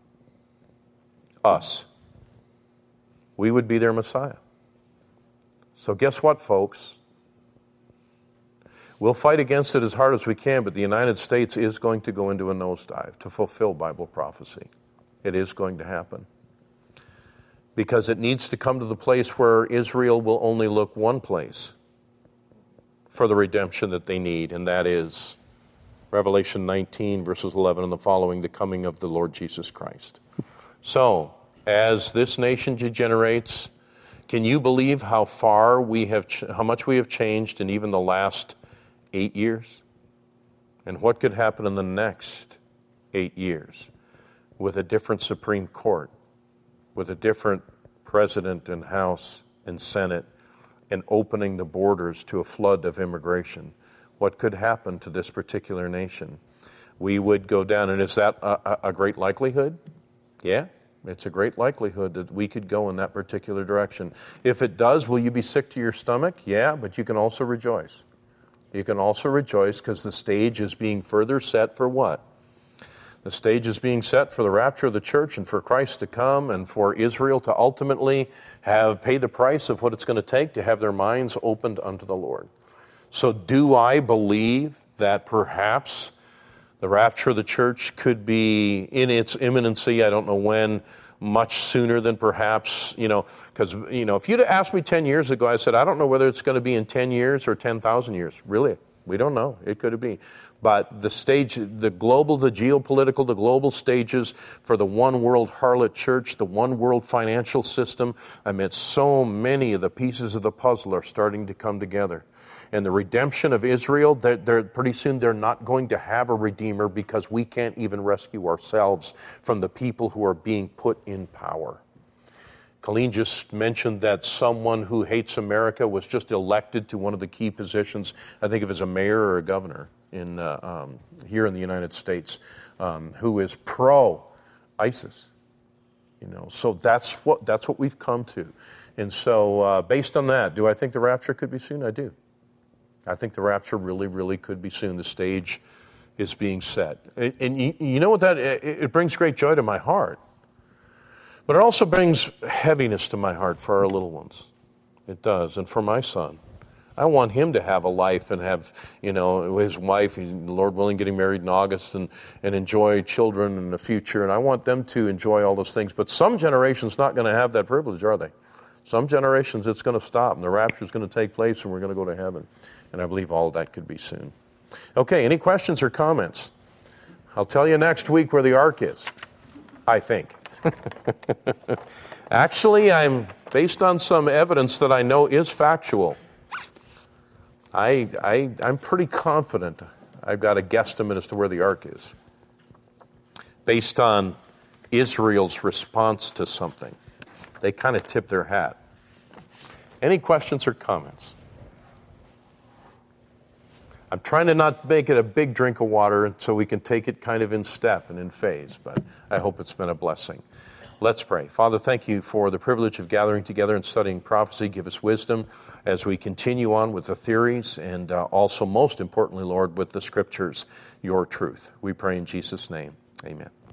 Us. We would be their Messiah. So guess what, folks? We'll fight against it as hard as we can, but the United States is going to go into a nosedive to fulfill Bible prophecy. It is going to happen. Because it needs to come to the place where Israel will only look one place for the redemption that they need, and that is Revelation nineteen, verses eleven and the following, the coming of the Lord Jesus Christ. So, as this nation degenerates, can you believe how far we have, ch- how much we have changed in even the last eight years? And what could happen in the next eight years with a different Supreme Court, with a different president and House and Senate, and opening the borders to a flood of immigration? What could happen to this particular nation? We would go down, and is that a, a great likelihood? Yeah, it's a great likelihood that we could go in that particular direction. If it does, will you be sick to your stomach? Yeah, but you can also rejoice. You can also rejoice because the stage is being further set for what? The stage is being set for the rapture of the church and for Christ to come and for Israel to ultimately have pay the price of what it's going to take to have their minds opened unto the Lord. So do I believe that perhaps the rapture of the church could be in its imminency? I don't know when, much sooner than perhaps, you know, because, you know, if you'd asked me ten years ago, I said, I don't know whether it's going to be in ten years or ten thousand years. Really, we don't know. It could be. But the stage, the global, the geopolitical, the global stages for the one world harlot church, the one world financial system, I mean, so many of the pieces of the puzzle are starting to come together. And the redemption of Israel, they're, they're, pretty soon they're not going to have a redeemer because we can't even rescue ourselves from the people who are being put in power. Colleen just mentioned that someone who hates America was just elected to one of the key positions, I think it was a mayor or a governor in uh, um, here in the United States, um, who is pro-ISIS. You know, so that's what that's what we've come to. And so uh, based on that, do I think the rapture could be soon? I do. I think the rapture really, really could be soon. The stage is being set. And you, you know what that, it, it brings great joy to my heart. But it also brings heaviness to my heart for our little ones. It does, and for my son. I want him to have a life and have, you know, his wife, Lord willing, getting married in August and, and enjoy children in the future. And I want them to enjoy all those things. But some generations not going to have that privilege, are they? Some generations it's going to stop and the rapture is going to take place and we're going to go to heaven. And I believe all of that could be soon. Okay, any questions or comments? I'll tell you next week where the ark is, I think. Actually, I'm based on some evidence that I know is factual. I, I, I'm pretty confident I've got a guesstimate as to where the ark is, based on Israel's response to something. They kind of tip their hat. Any questions or comments? I'm trying to not make it a big drink of water so we can take it kind of in step and in phase, but I hope it's been a blessing. Let's pray. Father, thank you for the privilege of gathering together and studying prophecy. Give us wisdom as we continue on with the theories and uh, also, most importantly, Lord, with the scriptures, your truth. We pray in Jesus' name. Amen.